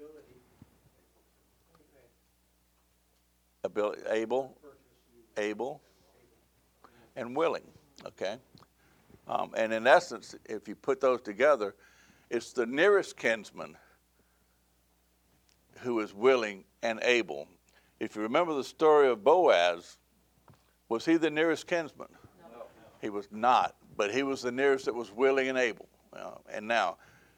Ability. Ability, able, able, and willing. Okay. Um, and in essence, if you put those together, it's the nearest kinsman who is willing and able. If you remember the story of Boaz, was he the nearest kinsman? No. He was not, but he was the nearest that was willing and able. Uh, and now,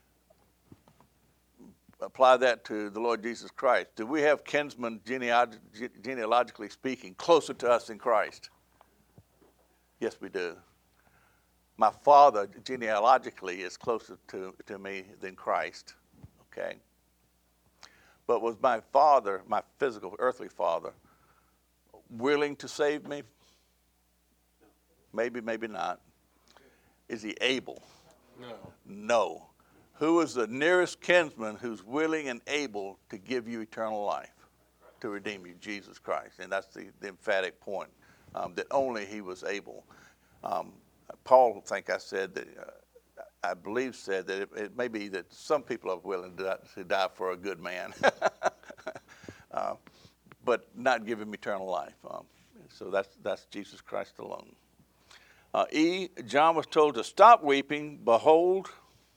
apply that to the Lord Jesus Christ. Do we have kinsmen, genealog- genealogically speaking, closer to us than Christ? Yes, we do. My father, genealogically, is closer to, to me than Christ, okay? But was my father, my physical, earthly father, willing to save me? Maybe, maybe not. Is he able? No. No. Who is the nearest kinsman who's willing and able to give you eternal life, to redeem you? Jesus Christ. And that's the, the emphatic point, um, that only he was able. Um, Paul, I think I said that, uh, I believe said that it, it may be that some people are willing to die, to die for a good man, uh, but not give him eternal life. Um, so that's, that's Jesus Christ alone. Uh, E, John was told to stop weeping. Behold,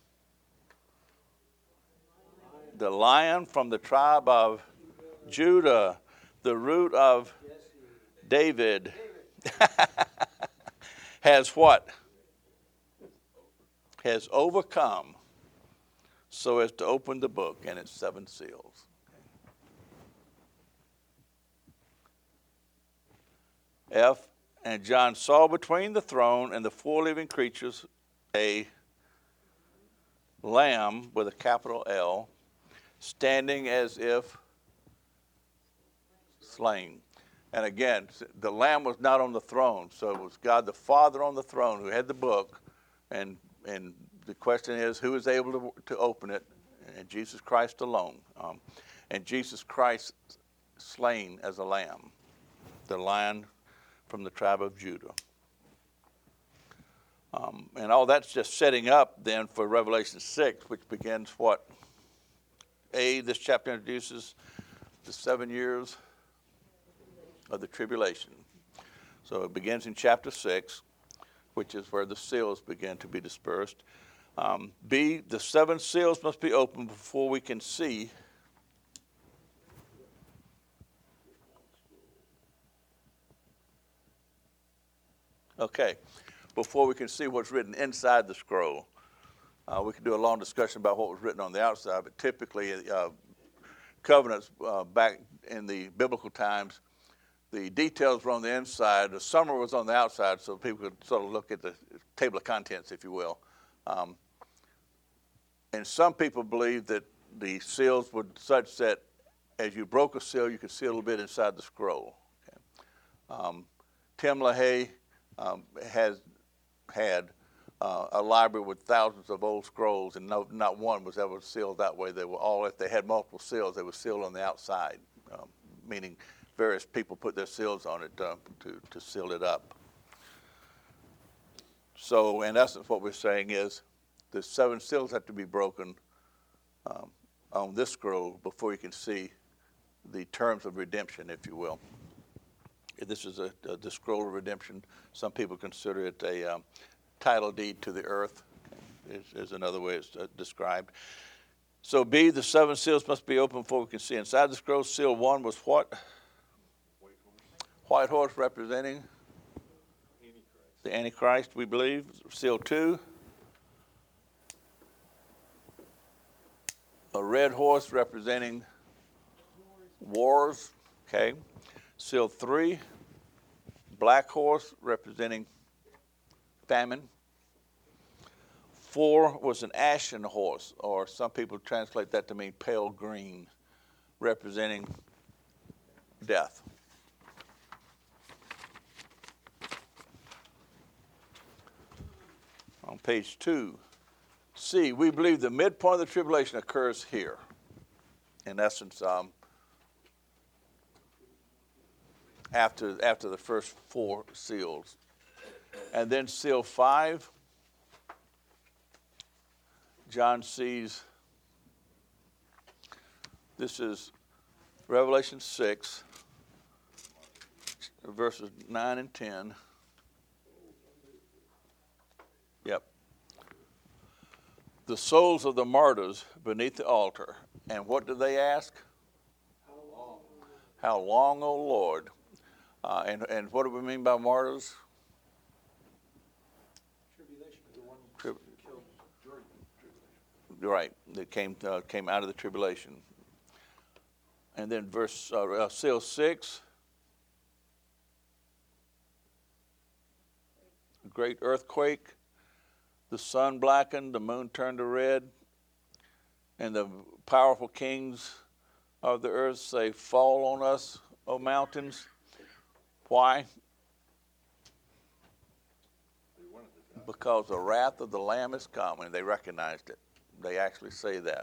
the Lion from the tribe of Judah, the root of David, has what? Has overcome so as to open the book and its seven seals. F, and John saw between the throne and the four living creatures a lamb with a capital L, standing as if slain. And again, the lamb was not on the throne, so it was God the Father on the throne who had the book, and and the question is, who is able to, to open it? And Jesus Christ alone. Um, and Jesus Christ slain as a lamb, the Lion from the tribe of Judah. Um, and all that's just setting up then for Revelation six, which begins what? A, this chapter introduces the seven years of the tribulation. So it begins in chapter six, which is where the seals begin to be dispersed. Um, B, the seven seals must be opened before we can see Okay, before we can see what's written inside the scroll. Uh, we could do a long discussion about what was written on the outside, but typically uh, covenants uh, back in the biblical times, the details were on the inside. The summary was on the outside, so people could sort of look at the table of contents, if you will. Um, and some people believe that the seals were such that as you broke a seal, you could see a little bit inside the scroll. Okay. Um, Tim LaHaye um, has had uh, a library with thousands of old scrolls, and no, not one was ever sealed that way. They were all, if they had multiple seals, they were sealed on the outside, um, meaning various people put their seals on it uh, to, to seal it up. So in essence, what we're saying is the seven seals have to be broken um, on this scroll before you can see the terms of redemption, if you will. This is a, a, the scroll of redemption. Some people consider it a um, title deed to the earth, is, is another way it's uh, described. So B, the seven seals must be opened before we can see inside the scroll. Seal one was what? White horse representing the Antichrist, we believe. Seal two, a red horse representing wars. Okay. Seal three, black horse representing famine. Four was an ashen horse, or some people translate that to mean pale green, representing death. On page two, C, we believe the midpoint of the tribulation occurs here. In essence, um, after after the first four seals. And then seal five, John sees, this is Revelation six, verses nine and ten. Yep. The souls of the martyrs beneath the altar. And what do they ask? How long, O Lord? Uh, and, and what do we mean by martyrs? Tribulation. The one Trib- killed during the tribulation. Right, that came uh, came out of the tribulation. And then verse uh, uh, seal six. A great earthquake. The sun blackened, the moon turned to red, and the powerful kings of the earth say, "Fall on us, O mountains." Why? They wanted to die. Because the wrath of the Lamb is come, and they recognized it. They actually say that.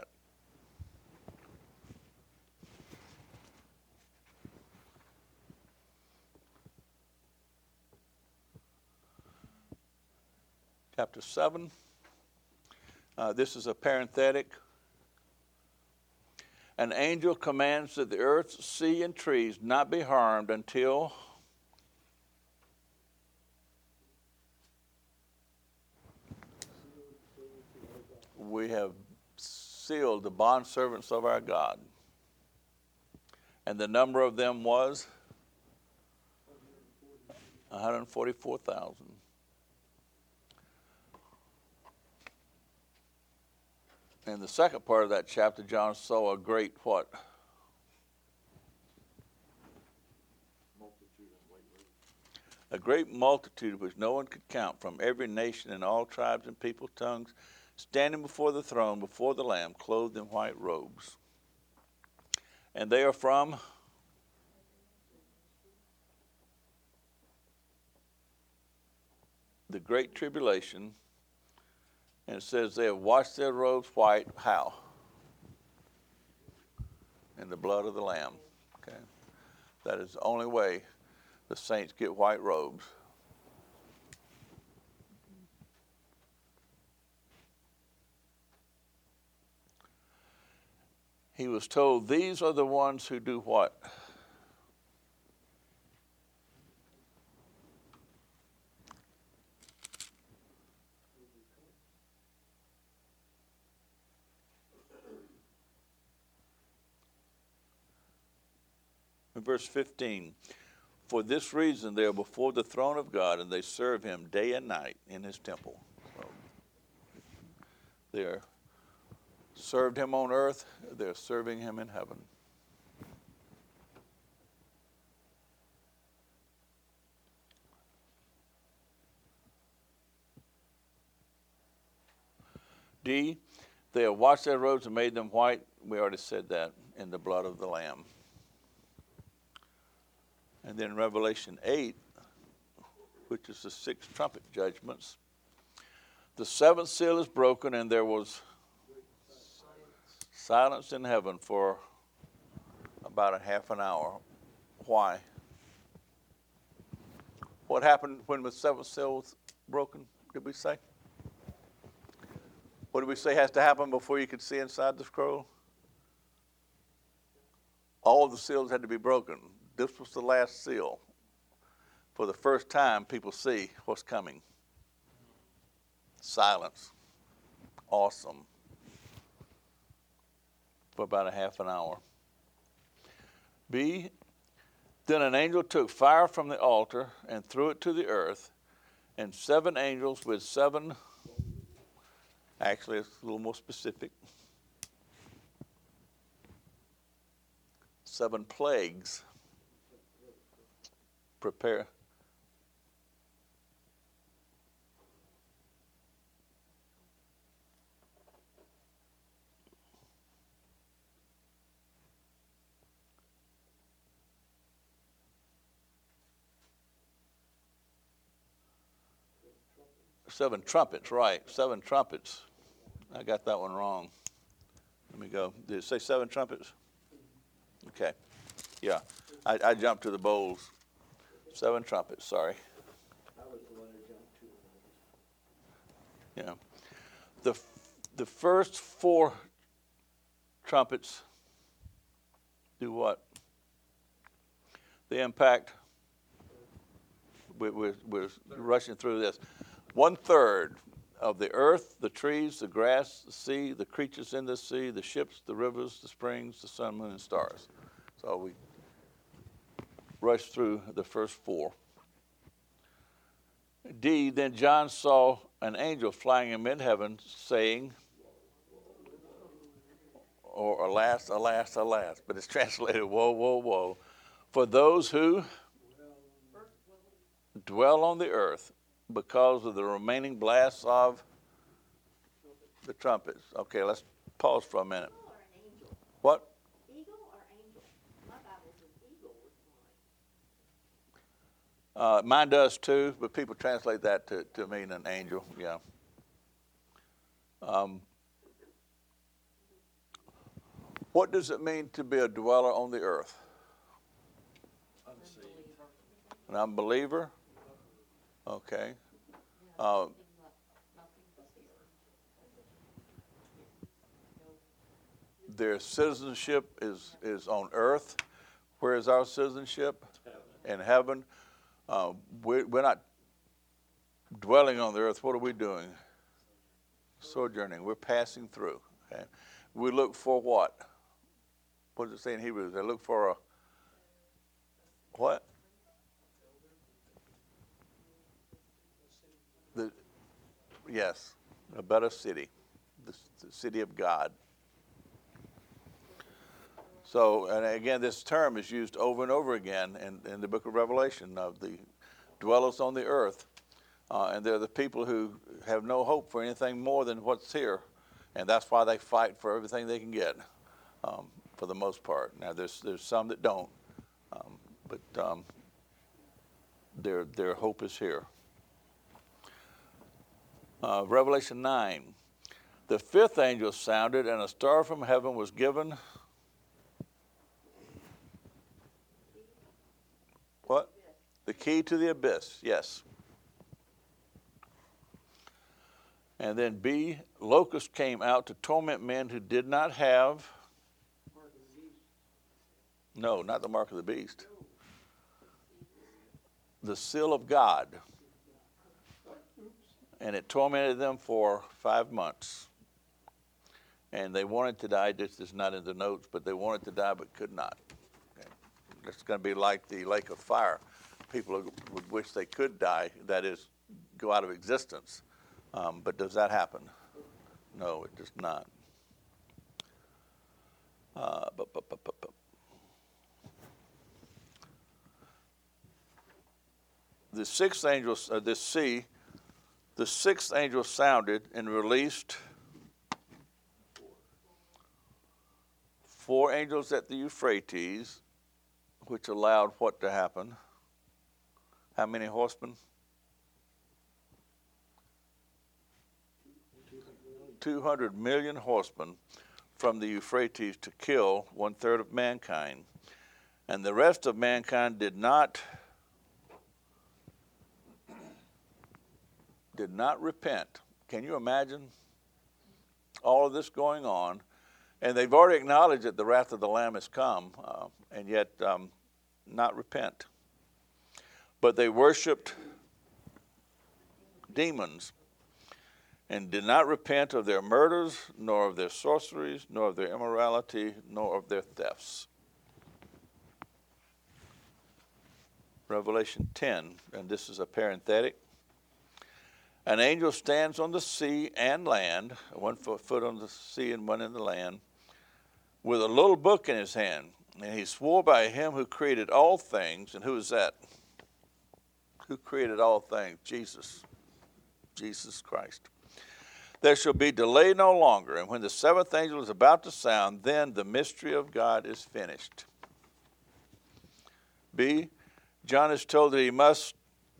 Chapter seven. Uh, this is a parenthetic. An angel commands that the earth, sea, and trees not be harmed until we have sealed the bondservants of our God. And the number of them was one hundred forty-four thousand. In the second part of that chapter, John saw a great what? Multitude and white robes. A great multitude which no one could count, from every nation and all tribes and people, tongues, standing before the throne, before the Lamb, clothed in white robes. And they are from the great tribulation. And it says they have washed their robes white. How? In the blood of the Lamb. Okay, that is the only way the saints get white robes. He was told, these are the ones who do what? In verse fifteen, for this reason they are before the throne of God, and they serve him day and night in his temple. So they are served him on earth, they're serving him in heaven. D, they have washed their robes and made them white. We already said that, in the blood of the Lamb. And then Revelation eight, which is the six trumpet judgments. The seventh seal is broken, and there was silence in heaven for about a half an hour. Why? What happened when the seventh seal was broken, did we say? What did we say has to happen before you could see inside the scroll? All the seals had to be broken. This was the last seal. For the first time, people see what's coming. Silence. Awesome. For about a half an hour. B, then an angel took fire from the altar and threw it to the earth, and seven angels with seven, actually it's a little more specific, seven plagues. Prepare. Seven trumpets, right. Seven trumpets. I got that one wrong. Let me go. Did it say seven trumpets? Okay. Yeah. I, I jumped to the bowls. Seven trumpets, sorry. I was the one who jumped to it. Yeah. The, the first four trumpets do what? They impact, we, we're, we're rushing through this. One third of the earth, the trees, the grass, the sea, the creatures in the sea, the ships, the rivers, the springs, the sun, moon, and stars. So we rush through the first four. D, then John saw an angel flying in mid-heaven saying, or alas, alas, alas, but it's translated, woe, woe, woe, for those who dwell on the earth because of the remaining blasts of the trumpets. Okay, let's pause for a minute. Eagle or an angel? What? Eagle or angel? My Bible says eagle was Uh, flying. mine does too, but people translate that to, to mean an angel, yeah. Um, what does it mean to be a dweller on the earth? An unbeliever? Okay. Uh, their citizenship is, is on earth. Where is our citizenship? In heaven. Uh, we're, we're not dwelling on the earth. What are we doing? Sojourning. We're passing through. Okay? We look for what? What does it say in Hebrews? They look for a what? The, yes, a better city, the, the city of God. So, and again, this term is used over and over again in, in the book of Revelation of the dwellers on the earth. Uh, and they're the people who have no hope for anything more than what's here. And that's why they fight for everything they can get, um, for the most part. Now, there's there's some that don't, um, but um, their their hope is here. Uh, Revelation nine. The fifth angel sounded, and a star from heaven was given. What? The key to the abyss, yes. And then B, locusts came out to torment men who did not have, no, not the mark of the beast, the seal of God. And it tormented them for five months. And they wanted to die, this is not in the notes, but they wanted to die but could not. Okay. It's going to be like the lake of fire. People would wish they could die, that is, go out of existence. Um, but does that happen? No, it does not. Uh, bu- bu- bu- bu- bu- The sixth angel, uh, this C, the sixth angel sounded and released four angels at the Euphrates, which allowed what to happen? How many horsemen? two hundred million horsemen from the Euphrates to kill one third of mankind. And the rest of mankind did not did not repent. Can you imagine all of this going on? And they've already acknowledged that the wrath of the Lamb has come, uh, and yet um, not repent. But they worshiped demons and did not repent of their murders, nor of their sorceries, nor of their immorality, nor of their thefts. Revelation ten, and this is a parenthetic. An angel stands on the sea and land, one foot on the sea and one in the land, with a little book in his hand. And he swore by him who created all things. And who is that? Who created all things? Jesus. Jesus Christ. There shall be delay no longer. And when the seventh angel is about to sound, then the mystery of God is finished. B, John is told that he must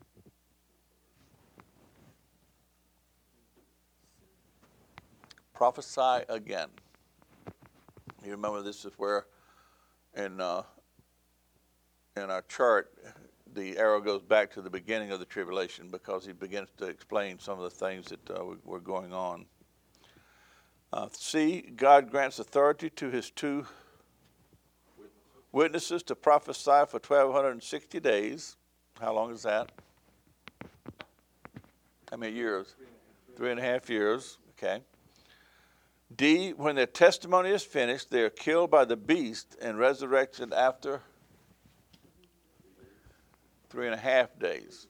prophesy again. You remember this is where in uh, in our chart the arrow goes back to the beginning of the tribulation because he begins to explain some of the things that uh, were going on. Uh, C, God grants authority to his two witnesses to prophesy for twelve sixty days. How long is that? How many years? Three and a half years. Okay. D, when their testimony is finished, they are killed by the beast and resurrected after three and a half days.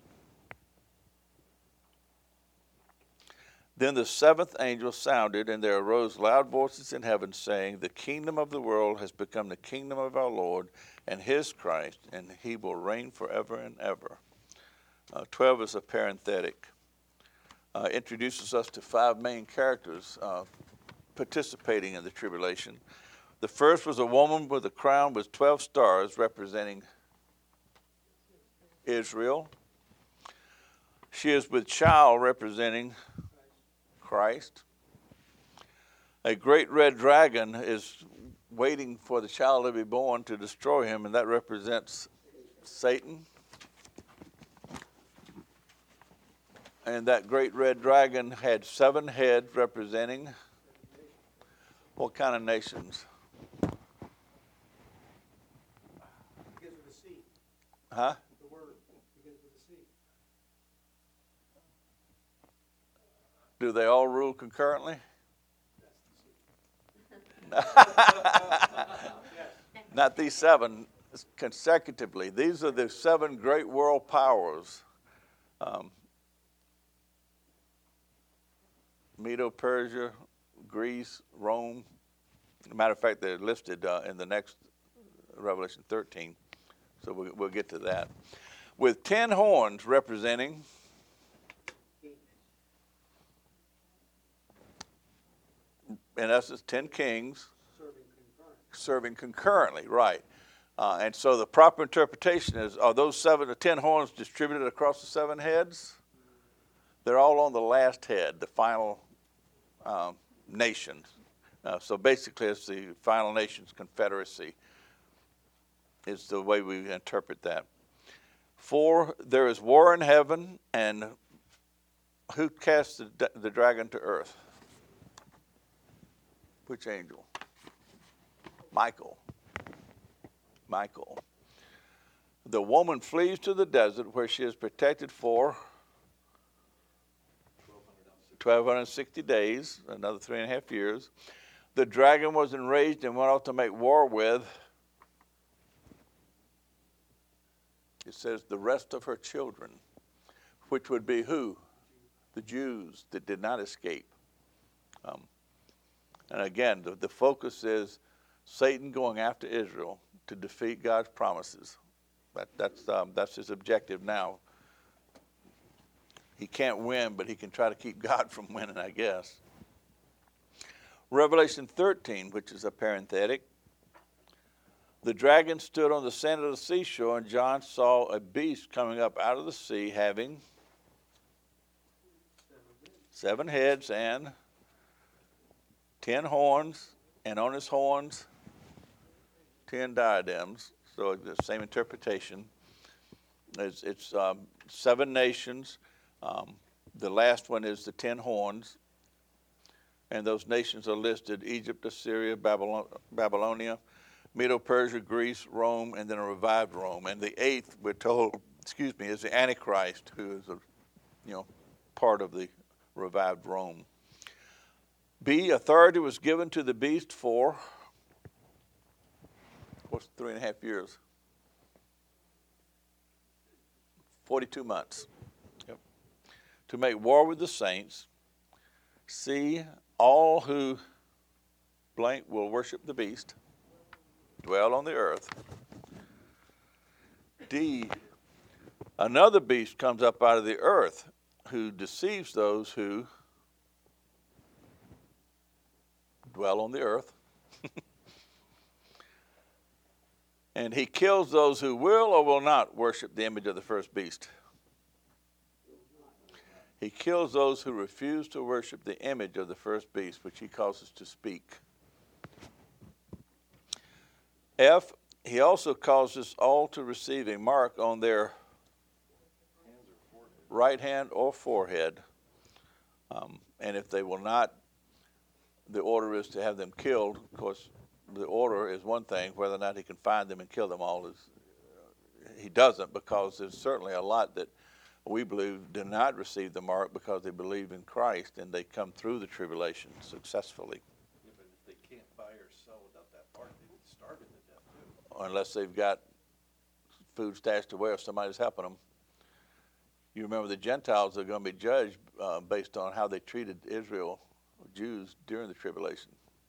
Then the seventh angel sounded, and there arose loud voices in heaven, saying, the kingdom of the world has become the kingdom of our Lord and his Christ, and he will reign forever and ever. Uh, twelve is a parenthetic. Uh, introduces us to five main characters uh, participating in the tribulation. The first was a woman with a crown with twelve stars representing Israel. She is with child representing Christ. A great red dragon is waiting for the child to be born to destroy him, and that represents Satan. And that great red dragon had seven heads representing what kind of nations? Begins with a C, Huh? the word begins with a C. Do they all rule concurrently? Not these seven consecutively. These are the seven great world powers. Um, Medo-Persia, Greece, Rome. As a matter of fact, they're listed uh, in the next Revelation thirteen. So we'll, we'll get to that. With ten horns representing in essence, ten kings Serving concurrent. serving concurrently, right. Uh, and so the proper interpretation is, are those seven or ten horns distributed across the seven heads? They're all on the last head, the final um, nation. Uh, so basically it's the final nations confederacy is the way we interpret that. Four, there is war in heaven, and who cast the, the dragon to earth? Which angel? Michael. Michael. The woman flees to the desert where she is protected for twelve sixty days, another three and a half years. The dragon was enraged and went off to make war with, it says, the rest of her children, which would be who? The Jews that did not escape. Um, and again, the, the focus is Satan going after Israel to defeat God's promises. That, that's, um, that's his objective now. He can't win, but he can try to keep God from winning, I guess. Revelation thirteen, which is a parenthetic. The dragon stood on the sand of the seashore, and John saw a beast coming up out of the sea having seven heads and ten horns, and on his horns ten diadems. So the same interpretation. It's, it's um, seven nations. Um, the last one is the ten horns. And those nations are listed: Egypt, Assyria, Babylon, Babylonia, Medo-Persia, Greece, Rome, and then a revived Rome. And the eighth, we're told, excuse me, is the Antichrist, who is a, you know, part of the revived Rome. B, authority was given to the beast for, what's three and a half years? forty-two months. Yep. To make war with the saints. C, all who blank will worship the beast, dwell on the earth. D, another beast comes up out of the earth who deceives those who dwell on the earth. And he kills those who will or will not worship the image of the first beast. He kills those who refuse to worship the image of the first beast, which he causes to speak. F, he also causes all to receive a mark on their right hand or forehead. Um, and if they will not, the order is to have them killed. Of course, the order is one thing. Whether or not he can find them and kill them all is, uh, he doesn't, because there's certainly a lot that we believe did not receive the mark because they believe in Christ and they come through the tribulation successfully. Yeah, but if they can't buy or sell without that mark, they would starve to death too. Unless they've got food stashed away or somebody's helping them. You remember the Gentiles are going to be judged uh, based on how they treated Israel, Jews, during the tribulation.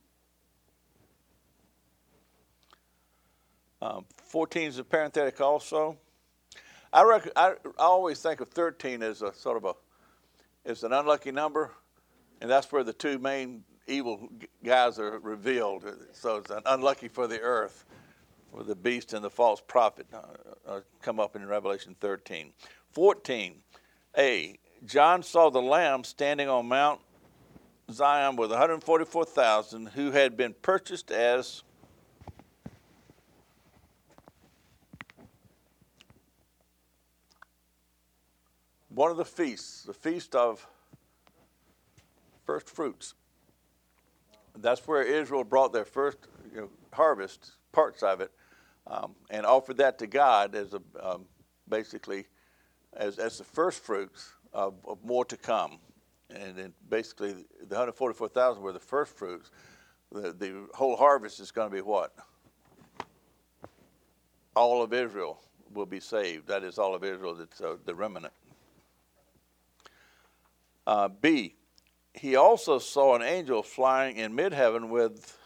Um, fourteen is a parenthetic also. I, rec- I, I always think of thirteen as a sort of a, as an unlucky number, and that's where the two main evil g- guys are revealed. So it's an unlucky for the earth, where the beast and the false prophet uh, uh, come up in Revelation thirteen. fourteen, A, John saw the Lamb standing on Mount Zion with one hundred forty-four thousand who had been purchased as one of the feasts, the feast of first fruits. That's where Israel brought their first you know, harvest, parts of it, um, and offered that to God as a um, basically as as the first fruits of, of more to come. And then basically the one hundred forty-four thousand were the first fruits. The the whole harvest is going to be what? All of Israel will be saved. That is all of Israel. That's uh, the remnant. Uh, B, he also saw an angel flying in mid-heaven with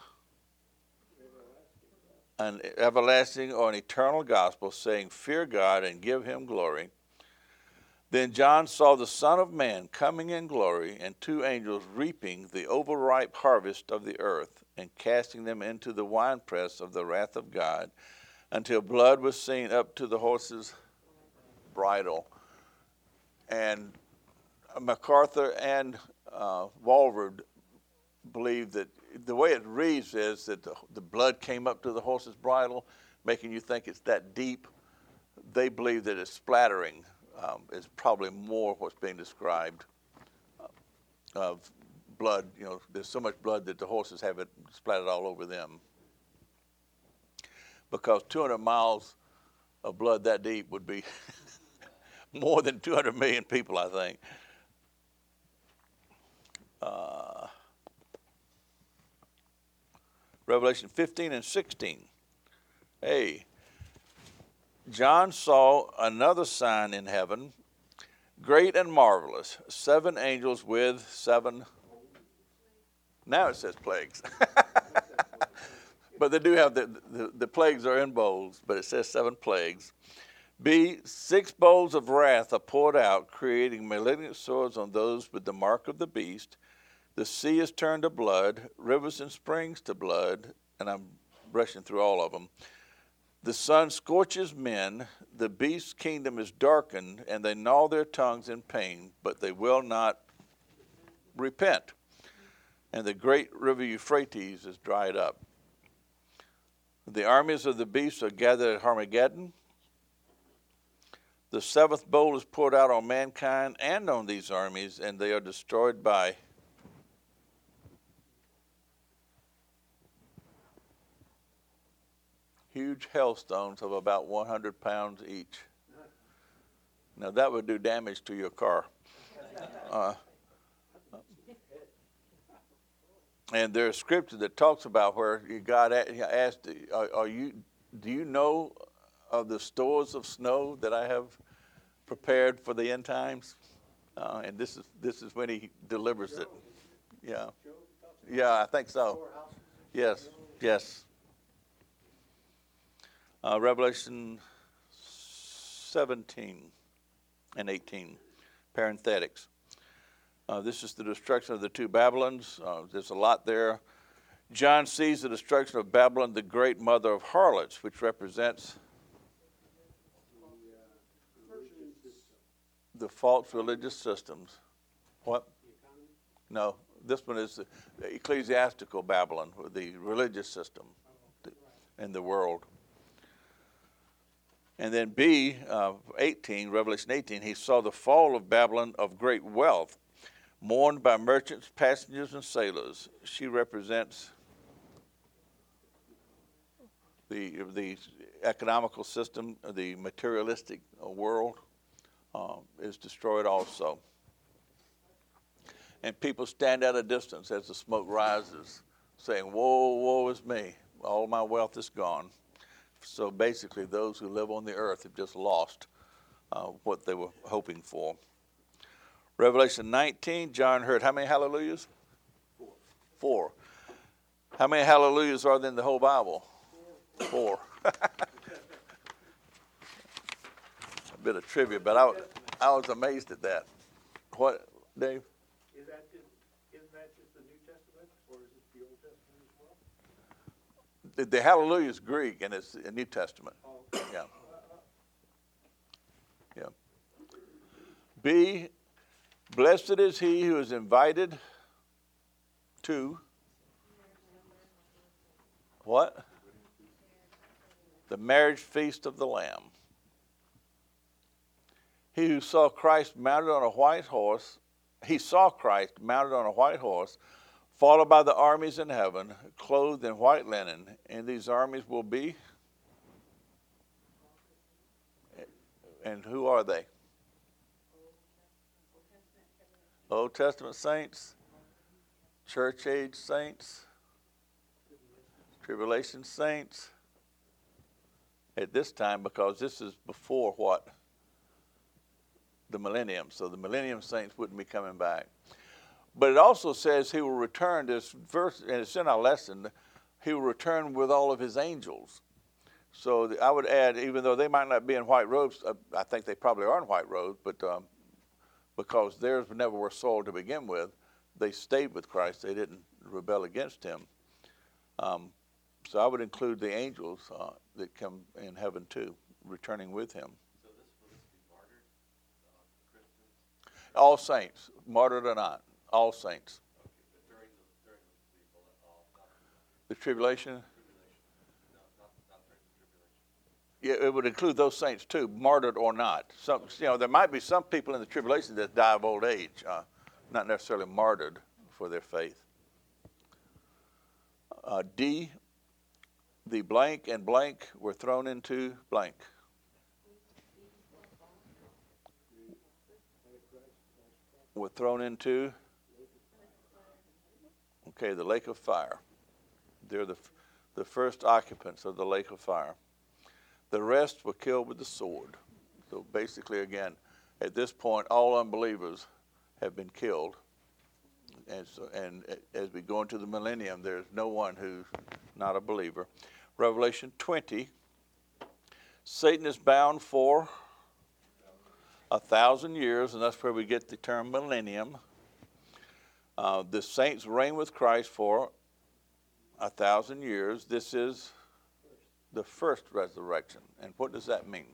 an everlasting or an eternal gospel, saying, "Fear God and give him glory." Then John saw the Son of Man coming in glory, and two angels reaping the overripe harvest of the earth, and casting them into the winepress of the wrath of God, until blood was seen up to the horse's bridle. And MacArthur and uh, Walvoord believe that the way it reads is that the, the blood came up to the horse's bridle, making you think it's that deep. They believe that it's splattering um, is probably more what's being described uh, of blood. You know, there's so much blood that the horses have it splattered all over them. Because two hundred miles of blood that deep would be more than two hundred million people, I think. Uh, Revelation fifteen and sixteen. Hey, John saw another sign in heaven, great and marvelous, seven angels with seven. Now it says plagues. But they do have the, the, the plagues are in bowls, but it says seven plagues. B, six bowls of wrath are poured out, creating malignant swords on those with the mark of the beast. The sea is turned to blood, rivers and springs to blood, and I'm rushing through all of them. The sun scorches men, the beast's kingdom is darkened, and they gnaw their tongues in pain, but they will not repent. And the great river Euphrates is dried up. The armies of the beast are gathered at Armageddon. The seventh bowl is poured out on mankind and on these armies, and they are destroyed by huge hailstones of about one hundred pounds each. Now that would do damage to your car. Uh, and there's scripture that talks about where God asked, are, are you, do you know of the stores of snow that I have prepared for the end times? Uh, and this is this is when he delivers it. Yeah. Yeah, I think so. Yes, yes. Uh, Revelation seventeen and eighteen, parenthetics. Uh, this is the destruction of the two Babylons. Uh, there's a lot there. John sees the destruction of Babylon, the great mother of harlots, which represents the false religious systems. What? No, this one is the ecclesiastical Babylon, the religious system in the world. And then B, uh, eighteen, Revelation eighteen, he saw the fall of Babylon of great wealth, mourned by merchants, passengers, and sailors. She represents the the economical system, the materialistic world uh, is destroyed also. And people stand at a distance as the smoke rises, saying, "Woe, woe is me! All my wealth is gone." So basically, those who live on the earth have just lost uh, what they were hoping for. Revelation nineteen, John heard how many hallelujahs? Four. Four. How many hallelujahs are there in the whole Bible? Four. A bit of trivia, but I, I was amazed at that. What, Dave? Is that just, isn't that just the New Testament, or is it the Old Testament as well? The, the hallelujah is Greek, and it's the New Testament. Oh, Yeah. Yeah. B, blessed is he who is invited to what? The marriage feast of the Lamb. He who saw Christ mounted on a white horse, he saw Christ mounted on a white horse, followed by the armies in heaven, clothed in white linen, and these armies will be, and who are they? Old Testament saints, church age saints, tribulation saints. At this time, because this is before what? The millennium. So the millennium saints wouldn't be coming back. But it also says he will return, this verse, and it's in our lesson, he will return with all of his angels. So the, I would add, even though they might not be in white robes, uh, I think they probably are in white robes, but um, because theirs never were soiled to begin with, they stayed with Christ. They didn't rebel against him. Um, so I would include the angels uh, that come in heaven too, returning with him. So this, will this be martyred, uh, Christians? All saints, martyred or not, all saints. Okay, but during the, during the, the, all, not The tribulation, tribulation, no, not, not during the tribulation. yeah, it would include those saints too, martyred or not. Some, you know, there might be some people in the tribulation that die of old age, uh, not necessarily martyred for their faith. Uh, D, the blank and blank were thrown into blank. Were thrown into, okay, the lake of fire. They're the, the first occupants of the lake of fire. The rest were killed with the sword. So basically, again, at this point, all unbelievers have been killed. And, so, and as we go into the millennium, there's no one who's not a believer. Revelation twenty, Satan is bound for a thousand years, and that's where we get the term millennium. Uh, the saints reign with Christ for a thousand years. This is the first resurrection. And what does that mean?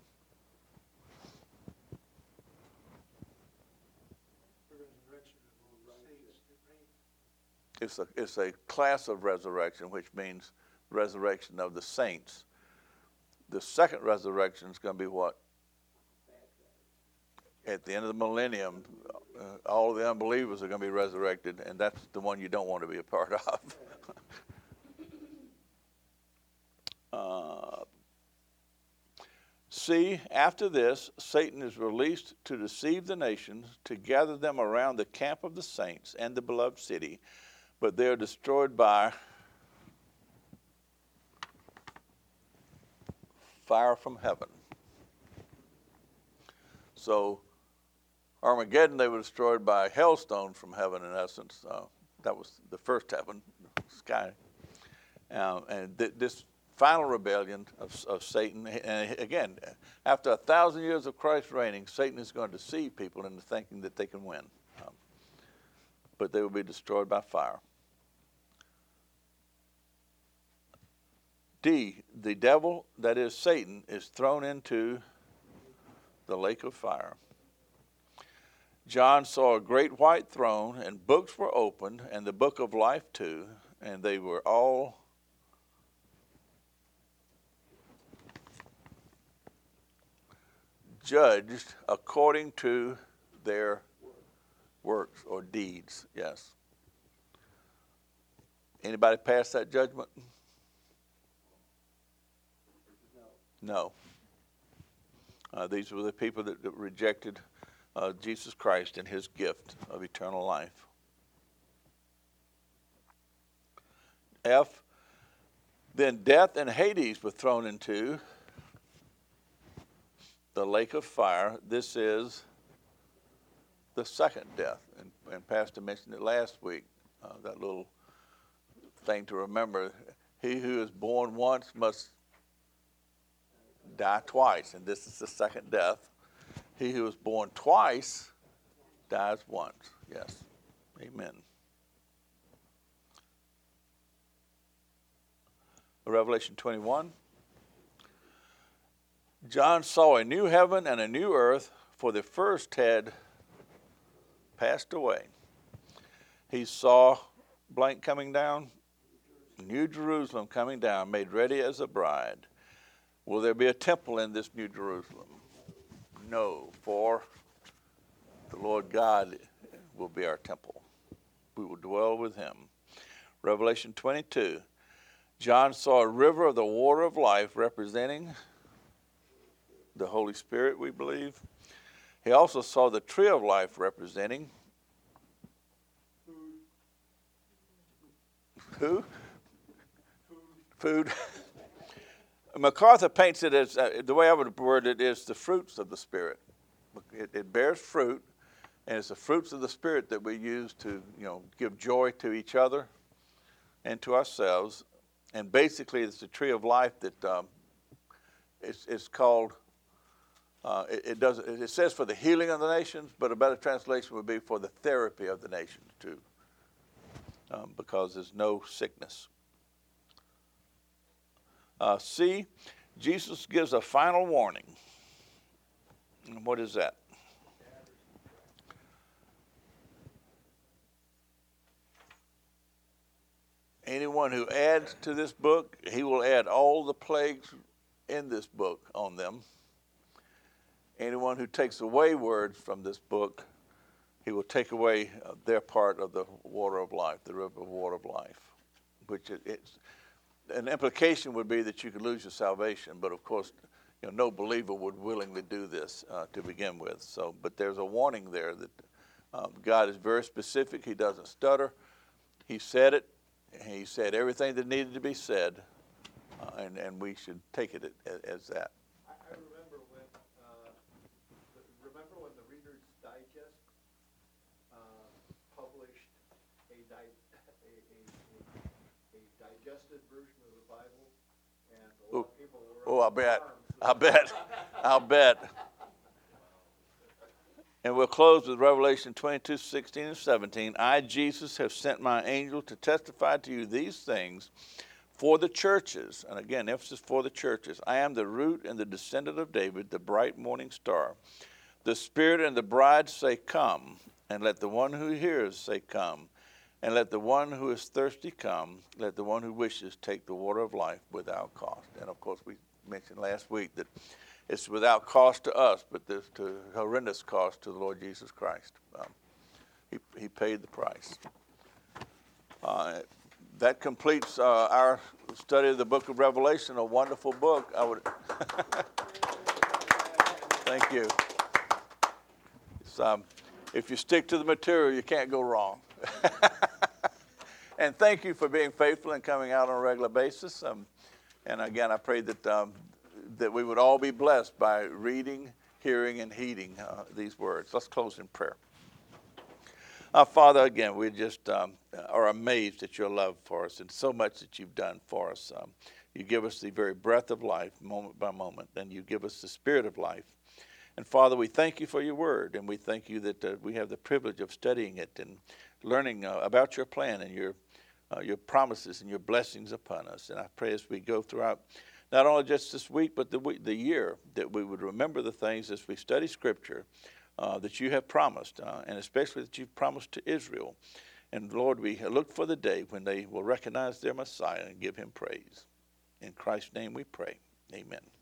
the resurrection of all saints that reign. It's a, it's a class of resurrection, which means resurrection of the saints. The second resurrection is going to be what? At the end of the millennium, uh, all the unbelievers are going to be resurrected, and that's the one you don't want to be a part of. uh, See, after this, Satan is released to deceive the nations, to gather them around the camp of the saints and the beloved city, but they are destroyed by fire from heaven. So, Armageddon, they were destroyed by hailstone from heaven, in essence. Uh, that was the first heaven, sky. Uh, and th- this final rebellion of, of Satan, and again, after a thousand years of Christ reigning, Satan is going to deceive people into thinking that they can win. Um, but they will be destroyed by fire. D, the devil, that is Satan, is thrown into the lake of fire. John saw a great white throne, and books were opened, and the book of life too, and they were all judged according to their works or deeds. Yes. Anybody pass that judgment? No. Uh, these were the people that, that rejected uh, Jesus Christ and his gift of eternal life. F, Then death and Hades were thrown into the lake of fire. This is the second death. And, and Pastor mentioned it last week, uh, that little thing to remember. He who is born once must die twice, and this is the second death. He who is born twice dies once. Yes. Amen. Revelation twenty-one. John saw a new heaven and a new earth, for the first had passed away. He saw blank coming down, New Jerusalem coming down, made ready as a bride. Will there be a temple in this New Jerusalem? No, for the Lord God will be our temple. We will dwell with him. Revelation twenty-two. John saw a river of the water of life representing the Holy Spirit, we believe. He also saw the tree of life representing who? Food. MacArthur paints it as, uh, the way I would word it is the fruits of the Spirit. It, it bears fruit, and it's the fruits of the Spirit that we use to, you know, give joy to each other and to ourselves. And basically, it's the tree of life that um, it's, it's called. Uh, it, it does. It says for the healing of the nations, but a better translation would be for the therapy of the nations too, um, because there's no sickness. Uh, C, Jesus gives a final warning. And what is that? Anyone who adds to this book, he will add all the plagues in this book on them. Anyone who takes away words from this book, he will take away uh, their part of the water of life, the river of water of life, which it, it's, an implication would be that you could lose your salvation, but of course, you know, no believer would willingly do this uh, to begin with. So, but there's a warning there that um, God is very specific. He doesn't stutter. He said it. He said everything that needed to be said, uh, and, and we should take it as, as that. I, I remember when, uh, the, remember when the Reader's Digest uh, published a, di- a, a, a, a digested version of the Bible, and a lot Ooh. of people were Oh, I up in bet. arms. I bet. I'll bet. And we'll close with Revelation twenty-two, sixteen, and seventeen. I, Jesus, have sent my angel to testify to you these things for the churches. And again, emphasis for the churches. I am the root and the descendant of David, the bright morning star. The Spirit and the bride say, come. And let the one who hears say, come. And let the one who is thirsty come. Let the one who wishes take the water of life without cost. And of course, we mentioned last week that it's without cost to us, but there's to horrendous cost to the Lord Jesus Christ. Um, he, he paid the price. Uh, that completes uh, our study of the book of Revelation, a wonderful book. I would Thank you. It's, um, if you stick to the material, you can't go wrong. And thank you for being faithful and coming out on a regular basis. Um, and again, I pray that um, that we would all be blessed by reading, hearing, and heeding uh, these words. Let's close in prayer. Uh, Father, again, we just um, are amazed at your love for us and so much that you've done for us. Um, you give us the very breath of life, moment by moment, and you give us the spirit of life. And Father, we thank you for your word, and we thank you that uh, we have the privilege of studying it and learning uh, about your plan and your uh, your promises and your blessings upon us. And I pray as we go throughout not only just this week, but the week, the year, that we would remember the things as we study Scripture uh, that you have promised, uh, and especially that you've promised to Israel. And Lord, we look for the day when they will recognize their Messiah and give him praise. In Christ's name we pray. Amen.